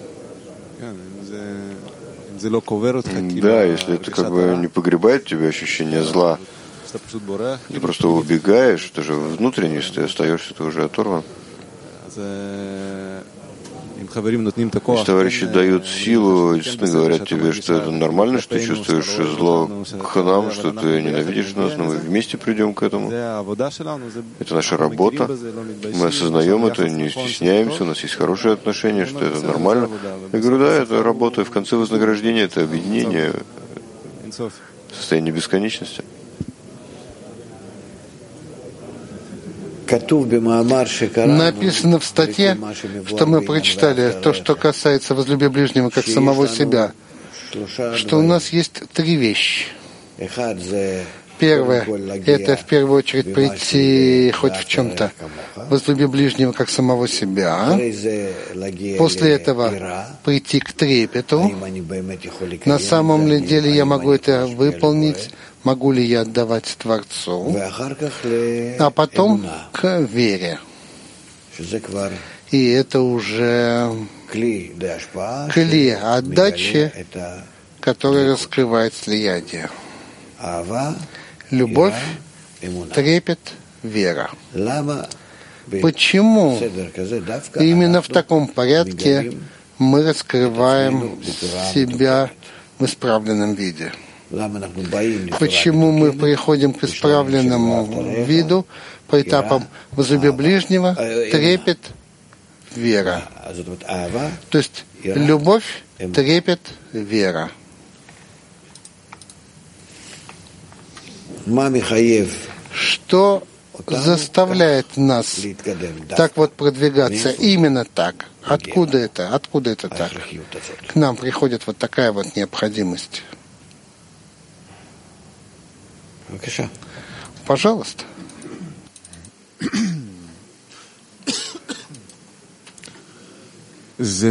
Да, если это как бы не погребает тебе ощущение зла, ты просто убегаешь, ты же внутренний, если ты остаешься, ты уже оторван. Если товарищи дают силу, действительно говорят тебе, что это нормально, что ты чувствуешь зло к нам, что ты ненавидишь нас, но мы вместе придем к этому. Это наша работа. Мы осознаем это, не стесняемся, у нас есть хорошие отношения, что это нормально. Я говорю, да, это работа, и в конце вознаграждения это объединение, состояние бесконечности. Написано в статье, что мы прочитали, то, что касается возлюби ближнего как самого себя, что у нас есть три вещи. Первое — это в первую очередь прийти хоть в чем-то, возлюби ближнего как самого себя. После этого прийти к трепету. На самом ли деле я могу это выполнить? Могу ли я отдавать Творцу? А потом к вере. И это уже кли отдачи, который раскрывает слияние. Любовь, трепет, вера. Почему именно в таком порядке мы раскрываем себя в исправленном виде? Почему мы приходим к исправленному виду по этапам возлюби ближнего, трепет, вера? То есть любовь, трепет, вера. Что заставляет нас так вот продвигаться именно так? Откуда это? Откуда это так? К нам приходит вот такая вот необходимость. Пожалуйста. Это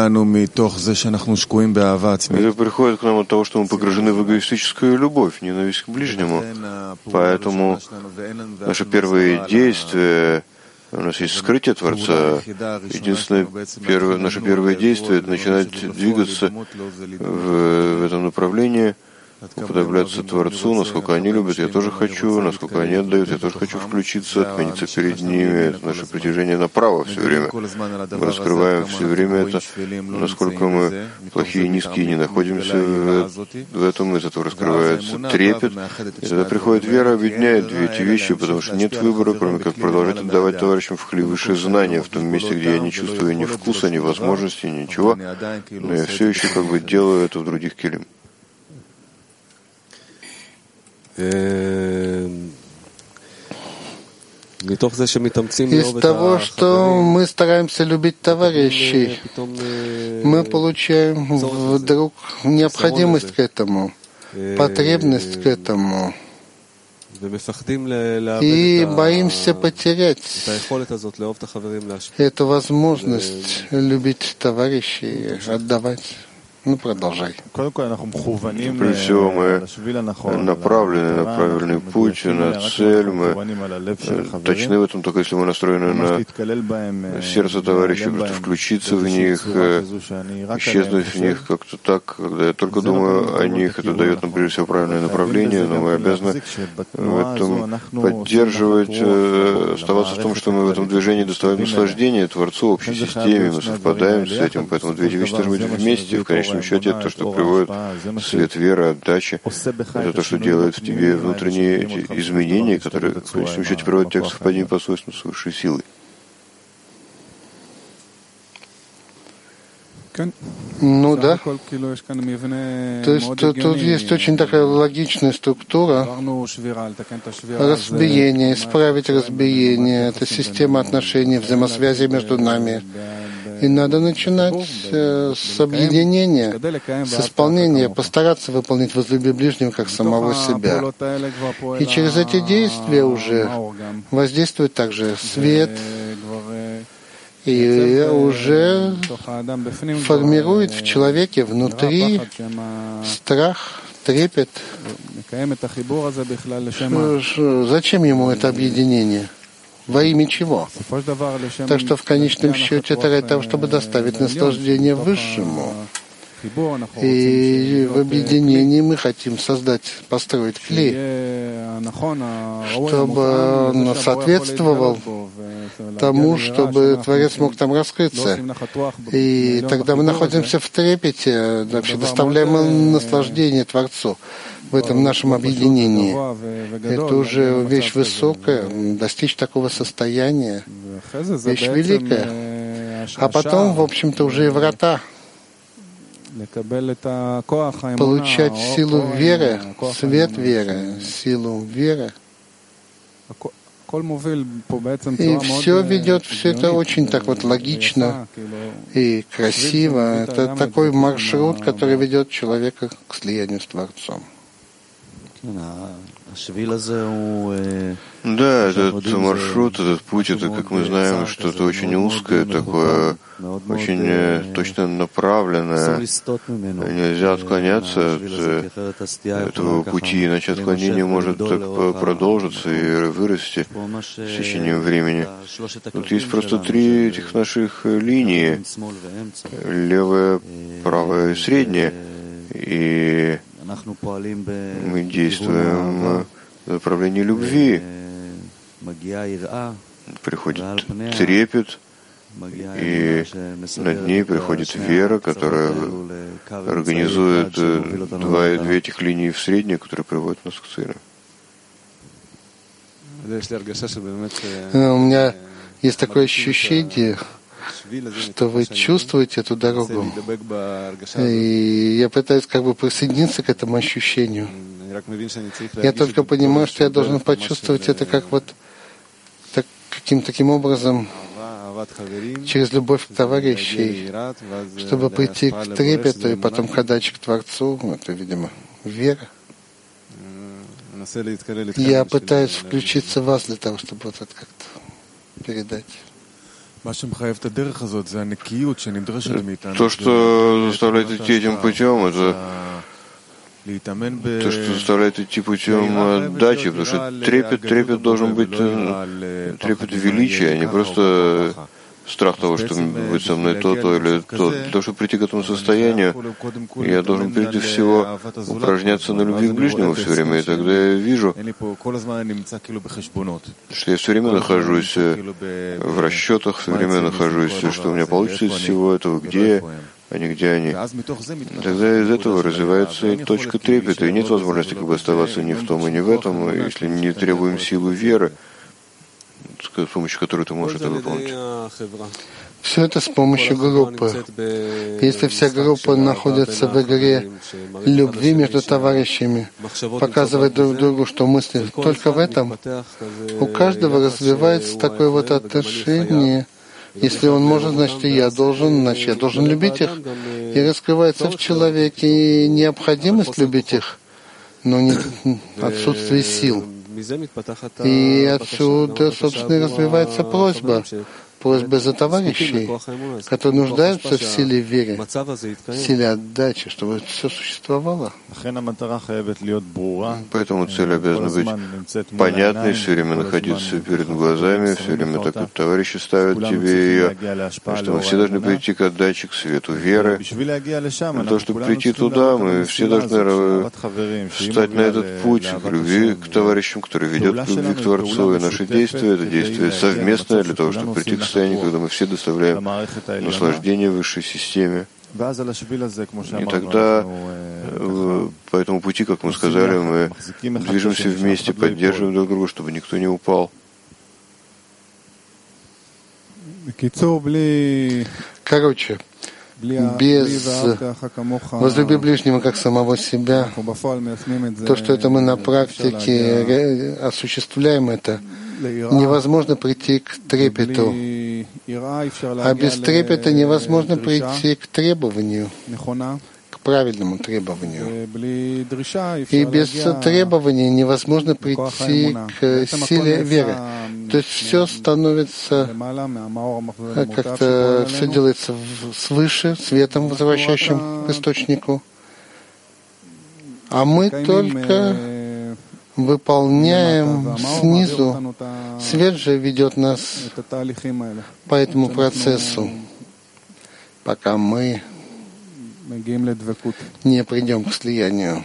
приходит к нам от того, что мы погружены в эгоистическую любовь, ненависть к ближнему. Поэтому наше первое действие, у нас есть вскрытие Творца. Единственное, первое, наше первое действие — это начинать двигаться в, в этом направлении, уподобляться Творцу, насколько они любят, я тоже хочу, насколько они отдают, я тоже хочу включиться, отмениться перед ними. Это наше притяжение направо все время. Мы раскрываем все время это, насколько мы плохие и низкие, не находимся в, в этом, из этого раскрывается трепет. И тогда приходит вера, объединяет две эти вещи, потому что нет выбора, кроме как продолжать отдавать товарищам в хли высшие знания, в том месте, где я не чувствую ни вкуса, ни возможности, ничего, но я все еще как бы делаю это в других келим. Из того, что мы стараемся любить товарищей, мы получаем вдруг необходимость к этому, потребность к этому. И боимся потерять эту возможность любить товарищей, отдавать. Ну, продолжай. Прежде всего, мы направлены на правильный путь, на цель, мы точны в этом, только если мы настроены на сердце товарищей, просто включиться в них, исчезнуть в них как-то так, когда я только думаю о них, это дает нам, прежде всего, правильное направление, но мы обязаны в этом поддерживать, оставаться в том, что мы в этом движении доставаем наслаждение Творцу, общей системе, мы совпадаем с этим, поэтому две эти вещи должны быть вместе, в конечном счете, это то, что приводит свет веры, отдачи, это то, что делает в тебе внутренние эти изменения, которые в конечном счете приводят тебя к совпадению по свойствам с высшей силой. Ну да. То есть тут, тут есть очень такая логичная структура. Разбиение, исправить разбиение, это система отношений, взаимосвязи между нами. И надо начинать э, с объединения, с исполнения, постараться выполнить возлюби ближнего как самого себя. И через эти действия уже воздействует также свет, и уже формирует в человеке внутри страх, трепет. Зачем ему это объединение? Во имя чего? Так что в конечном счете это ради того, чтобы доставить наслаждение Высшему. И в объединении мы хотим создать, построить кли, чтобы он соответствовал тому, чтобы Творец мог там раскрыться. И тогда мы находимся в трепете, вообще доставляем наслаждение Творцу в этом нашем объединении. Это уже вещь высокая, достичь такого состояния, вещь великая. А потом, в общем-то, уже и врата. Получать силу веры, свет веры, силу веры. И все ведет, все это очень так вот логично и красиво. Это такой маршрут, который ведет человека к слиянию с Творцом. Да, этот маршрут, этот путь, это, как мы знаем, что-то очень узкое, такое, очень точно направленное. Нельзя отклоняться от этого пути, иначе отклонение может так продолжиться и вырасти с течением времени. Тут есть просто три этих наших линии: левая, правая и средняя. И мы действуем в направлении любви. Приходит трепет, и над ней приходит вера, которая организует два, две этих линии в средней, которые приводят нас к цели. У меня есть такое ощущение, что вы чувствуете эту дорогу. И я пытаюсь как бы присоединиться к этому ощущению. Я только понимаю, что я должен почувствовать это как вот так, каким таким образом, через любовь к товарищей, чтобы прийти к трепету и потом к отдаче к Творцу. Это, видимо, вера. Я пытаюсь включиться в вас для того, чтобы вот это как-то передать. То, что заставляет идти этим путем, это то, что заставляет идти путем отдачи, потому что трепет, трепет должен быть трепет величия, а не просто страх того, что будет со мной то, то или то. Для того, чтобы прийти к этому состоянию, я должен прежде всего упражняться на любви к ближнему все время, и тогда я вижу, что я все время нахожусь в расчетах, все время нахожусь, что у меня получится из всего этого, где я, а не где они. Тогда из этого развивается и точка трепета, и нет возможности как бы оставаться ни в том и ни в этом, если не требуем силу веры, с помощью которой ты можешь это выполнить. Все это с помощью группы. Если вся группа находится в игре любви между товарищами, показывает друг другу, что мысли только в этом, у каждого развивается такое вот отношение. Если он может, значит и я должен, значит я должен любить их. И раскрывается в человеке необходимость любить их, но не отсутствие сил. И отсюда, собственно, и развивается просьба. Просьба за товарищей, которые нуждаются в силе веры, в силе отдачи, чтобы все существовало. Поэтому цель обязана быть понятной, все время находиться перед глазами, все время так вот товарищи ставят тебе ее, что мы все должны прийти к отдаче, к свету веры. Для того, чтобы прийти туда, мы все должны встать на этот путь к любви к товарищам, который ведет к любви к Творцу. И наши действия — это действие совместное для того, чтобы прийти к состоянию, когда мы все доставляем наслаждение высшей системе. И тогда по этому пути, как мы сказали, мы движемся вместе, поддерживаем друг друга, чтобы никто не упал. Короче, без возлюби ближнего как самого себя, то, что это мы на практике осуществляем это, невозможно прийти к трепету. А без трепета невозможно прийти к требованию, к правильному требованию. И без требования невозможно прийти к силе веры. То есть все становится как-то, все делается свыше, светом, возвращающим к источнику. А мы только выполняем снизу. Свет же ведет нас по этому процессу, пока мы не придем к слиянию.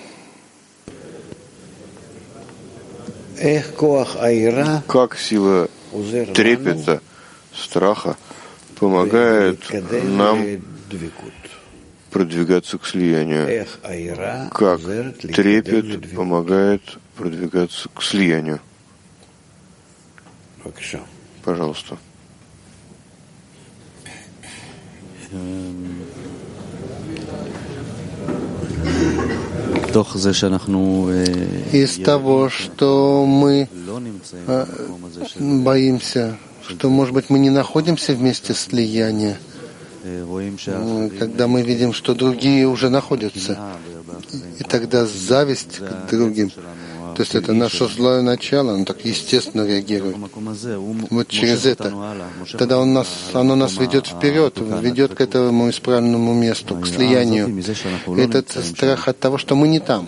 Как сила трепета страха помогает нам продвигаться к слиянию, как трепет помогает продвигаться к слиянию. Пожалуйста. Из того, что мы боимся, что, может быть, мы не находимся вместе слияния, когда мы видим, что другие уже находятся, и тогда зависть к другим, то есть это наше злое начало, оно так естественно реагирует. Вот через это. Тогда он нас, оно нас ведет вперед, ведет к этому исправленному месту, к слиянию. И этот страх от того, что мы не там.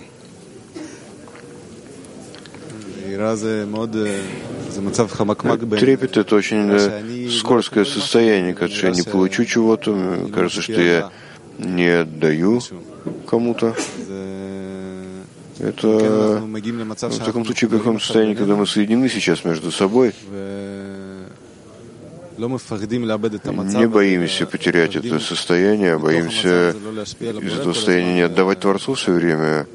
Трепет — это очень скользкое состояние, когда я не получу чего-то, кажется, что я не отдаю кому-то. Это в таком случае приходим в состояние, когда мы соединены сейчас между собой, не боимся потерять это состояние, а боимся из этого состояния не отдавать Творцу все время.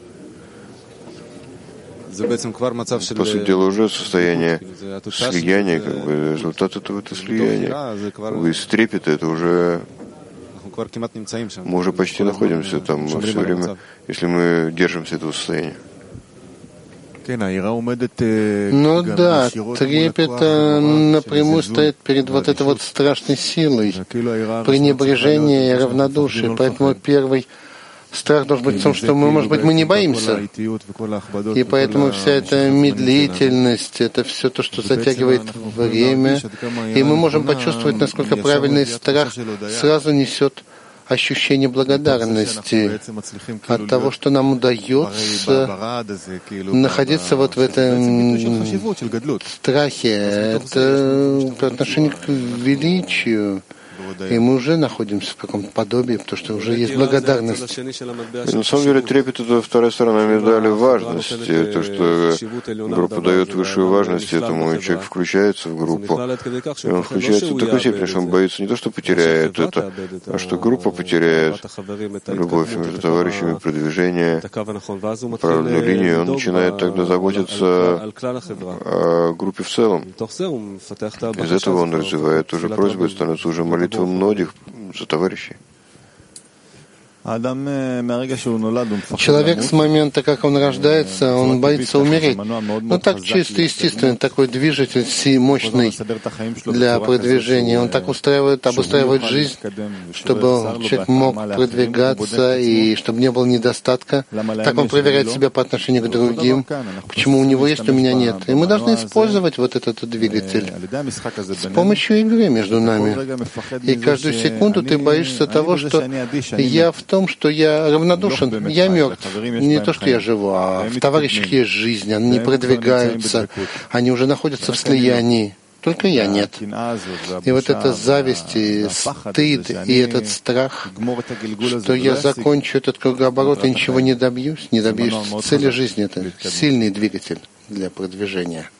По сути дела, уже состояние слияния, как бы результат этого это слияние. Из трепета это уже мы уже почти находимся там все время, если мы держимся этого состояния. Ну да, трепет напрямую стоит перед вот этой вот страшной силой, пренебрежение и равнодушие. Поэтому первый страх должен быть в том, что мы, может быть, мы не боимся. И поэтому вся эта медлительность, это все то, что затягивает время. И мы можем почувствовать, насколько правильный страх сразу несет ощущение благодарности от того, что нам удается находиться вот в этом страхе. Это по отношению к величию. И мы уже находимся в каком-то подобии, потому что уже есть благодарность. И на самом деле трепет — это вторая сторона медали важности. То, что группа дает высшую важность этому, и человек включается в группу. И он включается в такой степени, что он боится не то, что потеряет это, а что группа потеряет любовь между товарищами, продвижение, правильную линию. Он начинает тогда заботиться о группе в целом. Из этого он развивает уже просьбу, становится уже молитвой многих за товарищей. Человек с момента, как он рождается, он боится умереть. Ну так чисто естественно, такой движитель мощный для продвижения. Он так устраивает, обустраивает жизнь, чтобы человек мог продвигаться и чтобы не было недостатка. Так он проверяет себя по отношению к другим. Почему у него есть, у меня нет. И мы должны использовать вот этот двигатель с помощью игры между нами. И каждую секунду ты боишься того, что я в том, что я равнодушен, я мертв. Не то, что я живу, а в товарищах есть жизнь, они не продвигаются, они уже находятся в слиянии. Только я нет. И вот эта зависть, и стыд, и этот страх, что я закончу этот кругооборот и ничего не добьюсь, не добьюсь цели жизни, это сильный двигатель для продвижения.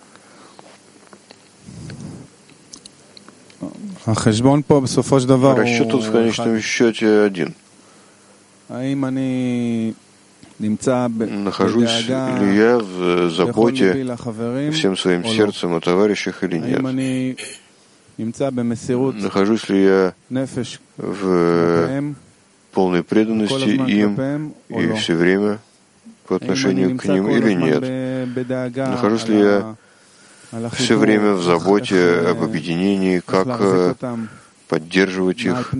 Расчет тут в конечном счете один. Нахожусь ли я в заботе всем своим сердцем о товарищах или нет? Нахожусь ли я в полной преданности им и все время по отношению к ним или нет? Нахожусь ли я все время в заботе об объединении, как поддерживать их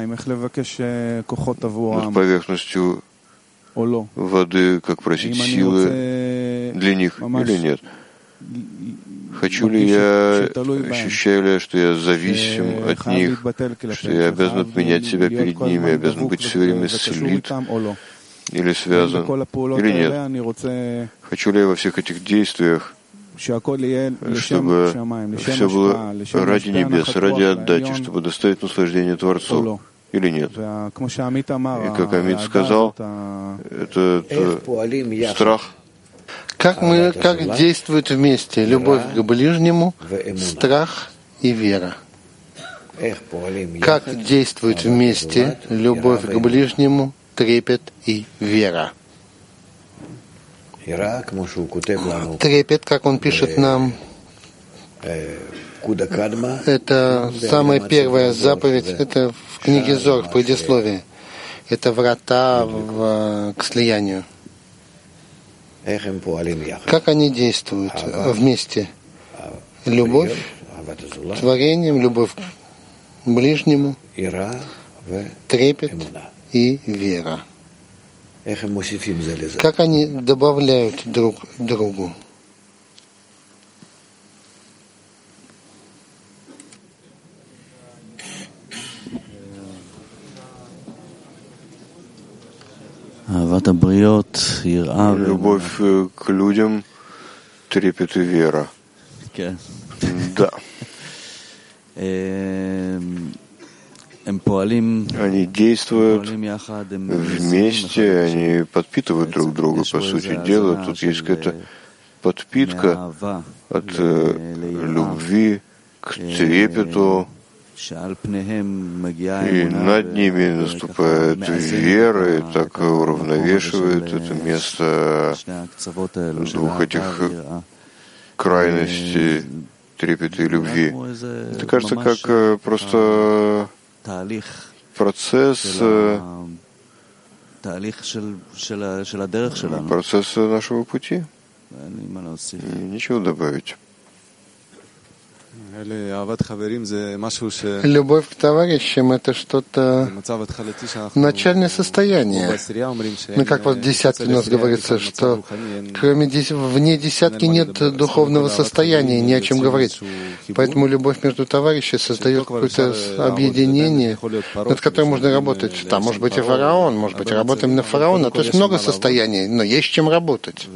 над поверхностью воды, как просить силы для них или нет? Хочу ли я, ощущаю ли я, что я зависим от них, что я обязан отменять себя перед ними, обязан быть все время слит или связан, или нет? Хочу ли я во всех этих действиях, чтобы все было ради небес, ради отдачи, чтобы доставить наслаждение Творцу, или нет? И как Амид сказал, это, это страх. Как мы, как действуют вместе любовь к ближнему, страх и вера? Как действуют вместе любовь к ближнему, трепет и вера? Трепет, как он пишет нам, это самая первая заповедь, это в книге Зор, в предисловии. Это врата в, к слиянию. Как они действуют вместе? Любовь к творениям, любовь к ближнему, трепет и вера. Как они добавляют друг другу? Любовь к людям, трепет и вера. Да. Они действуют вместе, они подпитывают друг друга, по сути дела. Тут есть какая-то подпитка от любви к трепету, и над ними наступает вера, и так уравновешивает это место двух этих крайностей трепета и любви. Это кажется как просто процесс, процесс нашего пути. Ничего добавить. Любовь к товарищам — это что-то начальное состояние. Ну, как вот в десятке у нас говорится, что кроме вне десятки нет духовного состояния, не о чем говорить. Поэтому любовь между товарищами создает какое-то объединение, над которым можно работать. Там может быть и фараон, может быть, работаем на фараона. То есть много состояний, но есть чем работать.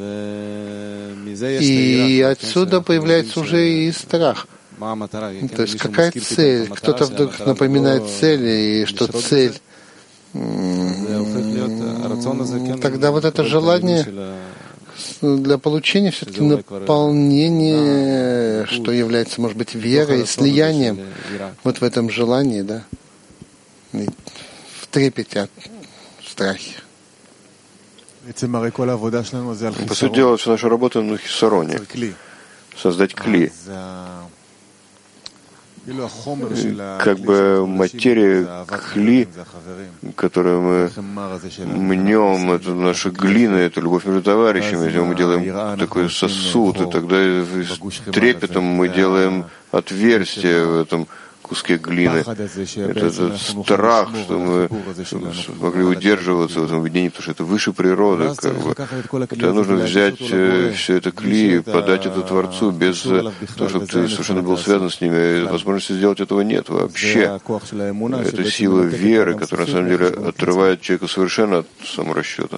И отсюда появляется уже и страх. То есть какая цель? Кто-то вдруг напоминает цель, и что цель? Тогда вот это желание для получения все-таки наполнения, что является, может быть, верой, слиянием, вот в этом желании, да, в трепете от страхи. По сути дела, вся наша работа на хисароне. Создать кли. Как бы материя кли, которую мы мнем, это наша глина, это любовь между товарищами, если мы делаем такой сосуд, и тогда с трепетом мы делаем отверстие в этом куске глины. Это этот страх, что мы могли удерживаться в этом видении, потому что это выше природы. Как бы. Это нужно взять все это кли и подать это Творцу без того, чтобы ты совершенно был связан с ними. Возможности сделать этого нет вообще. Это сила веры, которая на самом деле отрывает человека совершенно от саморасчета.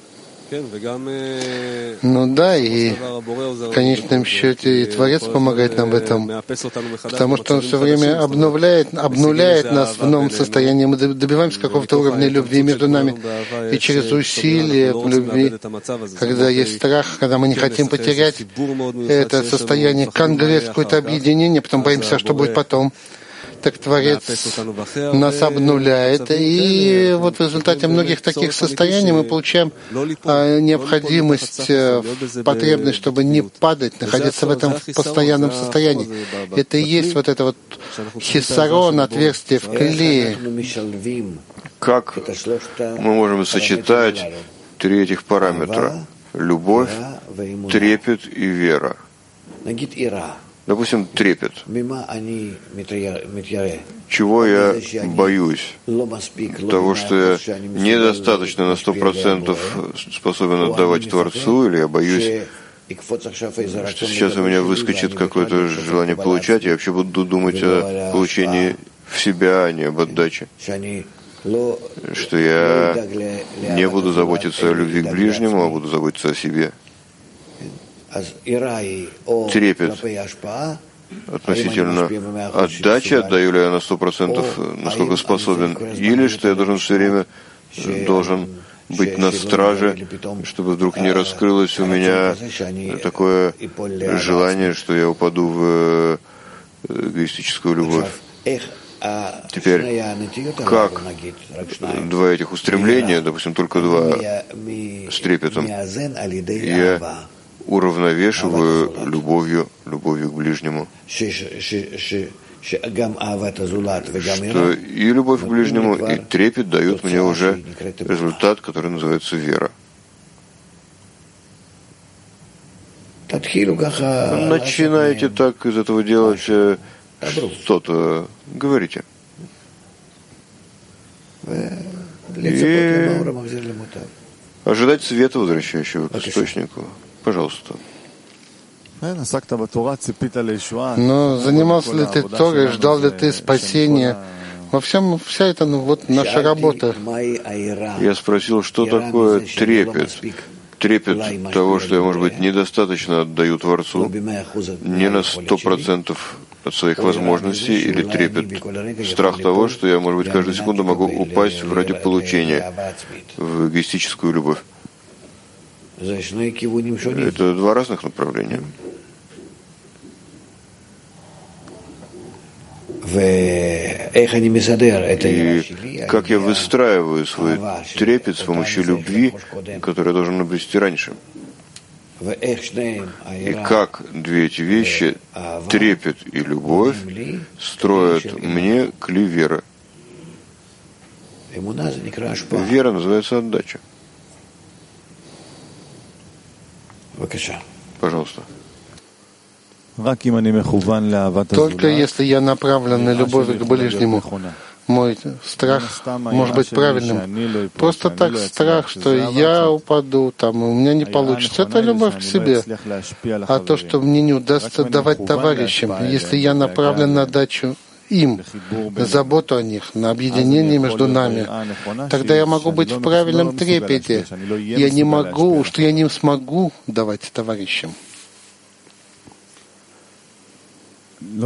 Ну да, и в конечном счете и Творец помогает нам в этом, потому что Он все время обновляет, обнуляет нас в новом состоянии. Мы добиваемся какого-то уровня любви между нами, и через усилия в любви, когда есть страх, когда мы не хотим потерять это состояние, конгресс, какое-то объединение, потом боимся, что будет потом. Так Творец нас обнуляет, и вот в результате многих таких состояний мы получаем а, необходимость, потребность, чтобы не падать, находиться в этом постоянном состоянии. Это и есть вот это вот хисарон, отверстие в клее. Как мы можем сочетать три этих параметра? Любовь, трепет и вера. Допустим, трепет. Чего я боюсь? Того, что я недостаточно на сто процентов способен отдавать Творцу, или я боюсь, что сейчас у меня выскочит какое-то желание получать, я вообще буду думать о получении в себя, а не об отдаче. Что я не буду заботиться о любви к ближнему, а буду заботиться о себе. Трепет относительно отдачи, отдаю ли я на сто процентов, насколько способен, или что я должен все время должен быть на страже, чтобы вдруг не раскрылось у меня такое желание, что я упаду в эгоистическую любовь. Теперь, как два этих устремления, допустим, только два с трепетом, я уравновешиваю любовью, любовью к ближнему, что и любовь к ближнему, и трепет дают мне уже результат, который называется вера. Начинаете так из этого делать что-то, говорите. И ожидать света, возвращающего к источнику. Пожалуйста. Но занимался ли ты Торой, ждал ли ты спасения? Во всем, вся эта, ну вот, наша работа. Я спросил, что такое трепет? Трепет того, что я, может быть, недостаточно отдаю Творцу, не на сто процентов от своих возможностей, или трепет, страх того, что я, может быть, каждую секунду могу упасть ради получения в эгоистическую любовь. Это два разных направления. И как я выстраиваю свой трепет с помощью любви, которую я должен обрести раньше. И как две эти вещи, трепет и любовь, строят мне кли веры. Вера называется отдача. Пожалуйста. Только если я направлен на любовь к ближнему, мой страх может быть правильным. Просто так страх, что я упаду, там, у меня не получится. Это любовь к себе. А то, что мне не удастся давать товарищам, если я направлен на дачу им, на заботу о них, на объединение между нами, тогда я могу быть в правильном трепете. Я не могу, что я не смогу давать товарищам. Не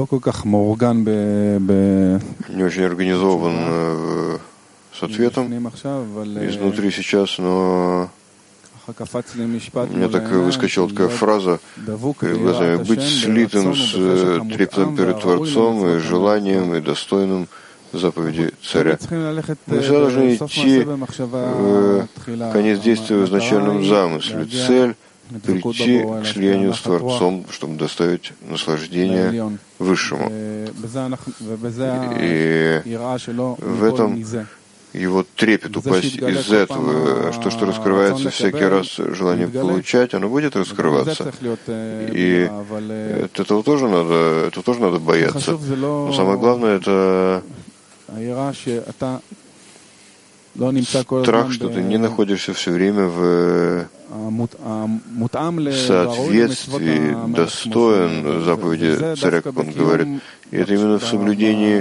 очень организован с ответом изнутри сейчас, но мне так выскочила такая фраза перед глазами: быть слитым с трепетом перед Творцом и желанием и достойным заповеди царя. Мы всегда должны идти в конец действия в изначальном замысле. Цель — прийти к слиянию с Творцом, чтобы доставить наслаждение Высшему. И в этом его трепет упасть из этого, что, что раскрывается всякий раз желанием получать, оно будет раскрываться. И от этого тоже надо, этого тоже надо бояться. Но самое главное — это страх, что ты не находишься все время в соответствии, достоин заповеди царя, как он говорит. И это именно в соблюдении,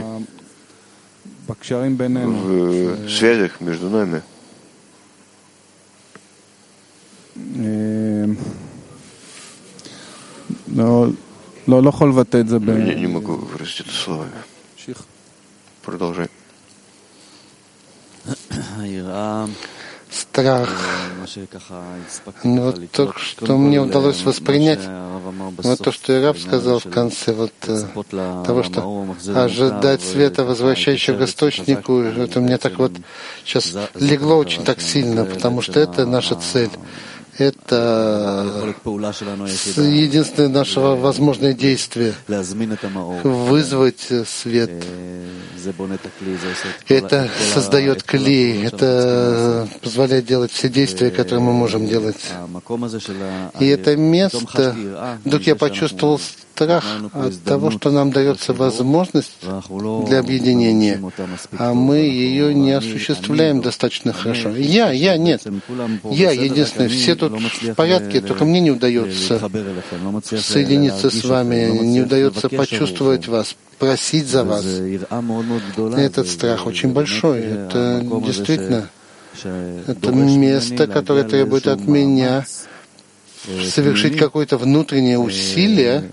в связях между нами. Я не могу выразить это словами. Продолжай. Страх. Ну, вот то, что мне удалось воспринять, вот то, что Рав сказал в конце, вот того, что ожидать света, возвращающего к источнику, это мне так вот сейчас легло очень так сильно, потому что это наша цель. Это единственное наше возможное действие — вызвать свет. Это создает клей, это позволяет делать все действия, которые мы можем делать. И это место, вдруг я почувствовал страх от того, что нам дается возможность для объединения, а мы ее не осуществляем достаточно хорошо. Я, я, нет. Я единственный. Все тут в порядке, только мне не удается соединиться с вами, не удается почувствовать вас, просить за вас. Этот страх очень большой. Это действительно это место, которое требует от меня совершить какое-то внутреннее усилие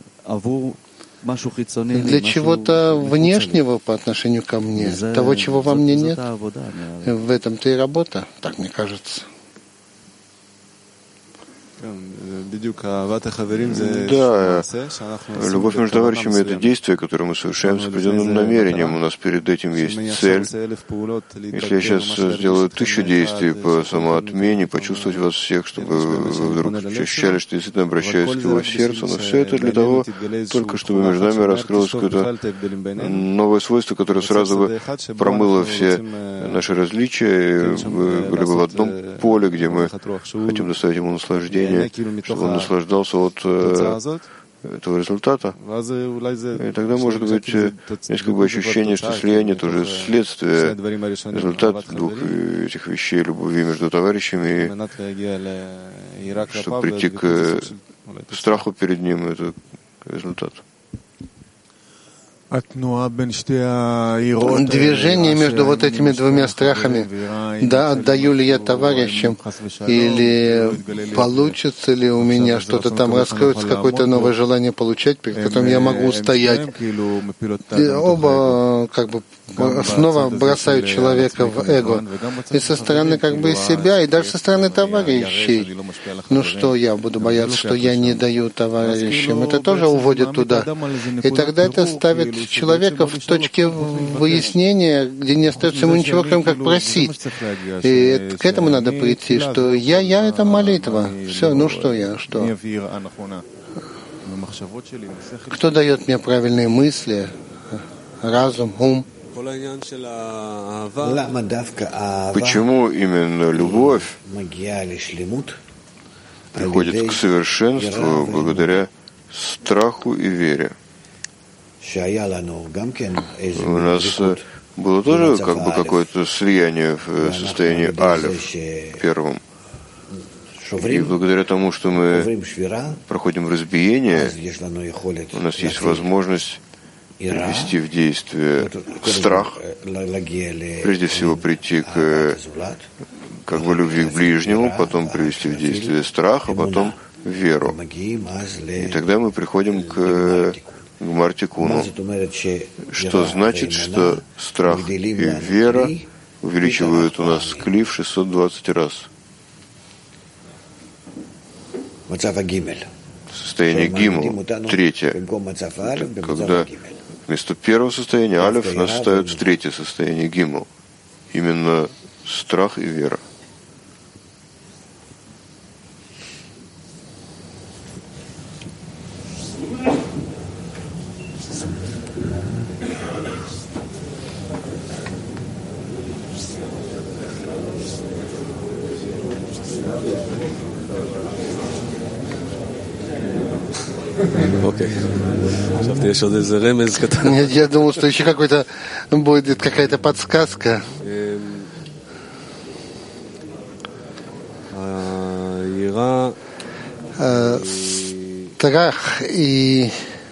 для чего-то внешнего по отношению ко мне, того, чего во мне нет. В этом-то и работа, так мне кажется. Да, любовь между товарищами — это действие, которое мы совершаем с определенным намерением. У нас перед этим есть цель. Если я сейчас сделаю тысячу действий по самоотмене, почувствовать вас всех, чтобы вы вдруг ощущали, что действительно обращаюсь к его сердцу, но все это для того, только чтобы между нами раскрылось какое-то новое свойство, которое сразу бы промыло все наши различия, и мы были бы в одном поле, где мы хотим доставить ему наслаждение, чтобы он наслаждался от этого результата. И тогда, может быть, есть как бы ощущение, что слияние — это уже следствие, результат двух этих вещей, любви между товарищами, и чтобы прийти к страху перед ним — это результат. Движение между вот этими двумя страхами, да, отдаю ли я товарищам, или получится ли у меня что-то там, раскроется какое-то новое желание получать, перед которым я могу устоять. И оба как бы снова бросают человека в эго. И со стороны как бы себя, и даже со стороны товарищей. Ну что, я буду бояться, что я не даю товарищам. Это тоже уводит туда. И тогда это ставит человека в точке выяснения, где не остается ему ничего, кроме как просить. И к этому надо прийти, что я, я — это молитва. Все, ну что я, что? Кто дает мне правильные мысли, разум, ум? Почему именно любовь приходит к совершенству благодаря страху и вере? У нас было тоже как бы какое-то слияние в состоянии алеф первым. И благодаря тому, что мы проходим разбиение, у нас есть возможность привести в действие страх, прежде всего прийти к как бы любви к ближнему, потом привести в действие страх, а потом веру. И тогда мы приходим к Гмар-тикуну, что значит, что страх и вера увеличивают у нас клиф шестьсот двадцать раз. Состояние гимл, третье, когда вместо первого состояния алеф нас ставят в третье состояние гимл. Именно страх и вера. Я думал, что еще какой-то будет какая-то подсказка. Страх и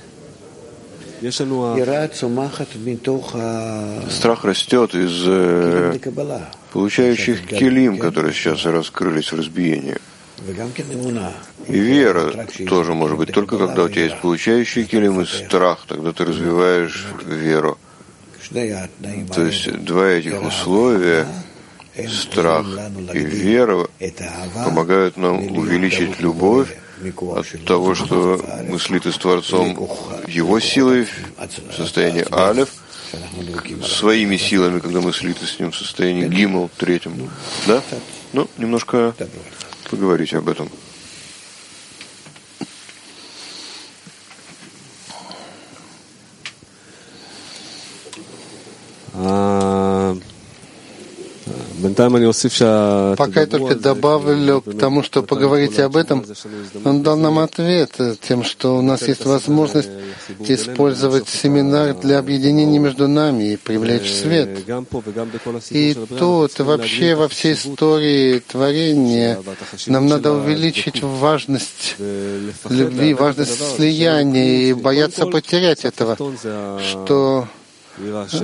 страх растет из э, получающих килим, которые сейчас раскрылись в разбиении. И вера тоже может быть только когда у тебя есть получающий килим и страх, тогда ты развиваешь веру. То есть два этих условия, страх и вера, помогают нам увеличить любовь от того, что мы слиты с Творцом Его силой в состоянии алеф, своими силами, когда мы слиты с Ним в состоянии гимл, третьем. Да? Ну, немножко поговорите об этом. Пока я только добавлю к тому, что поговорите об этом, он дал нам ответ тем, что у нас есть возможность использовать семинар для объединения между нами и привлечь свет. И тут, вообще во всей истории творения, нам надо увеличить важность любви, важность слияния и бояться потерять этого, что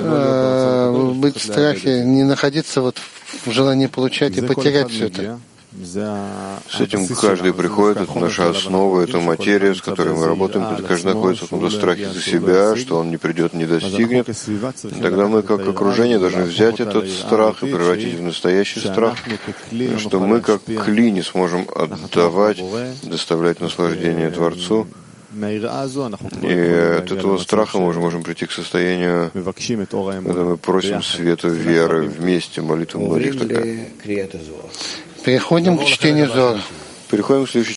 быть в страхе, не находиться вот в желании получать и потерять все это. С этим каждый приходит, это наша основа, это материя, с которой мы работаем, когда каждый находится в каком-то страхе за себя, что он не придет, не достигнет. Тогда мы, как окружение, должны взять этот страх и превратить в настоящий страх, что мы, как кли, не сможем отдавать, доставлять наслаждение Творцу. И от этого страха мы уже можем прийти к состоянию, когда мы просим света веры вместе, молитву многих тогда. Переходим к чтению Зоара. Переходим к следующей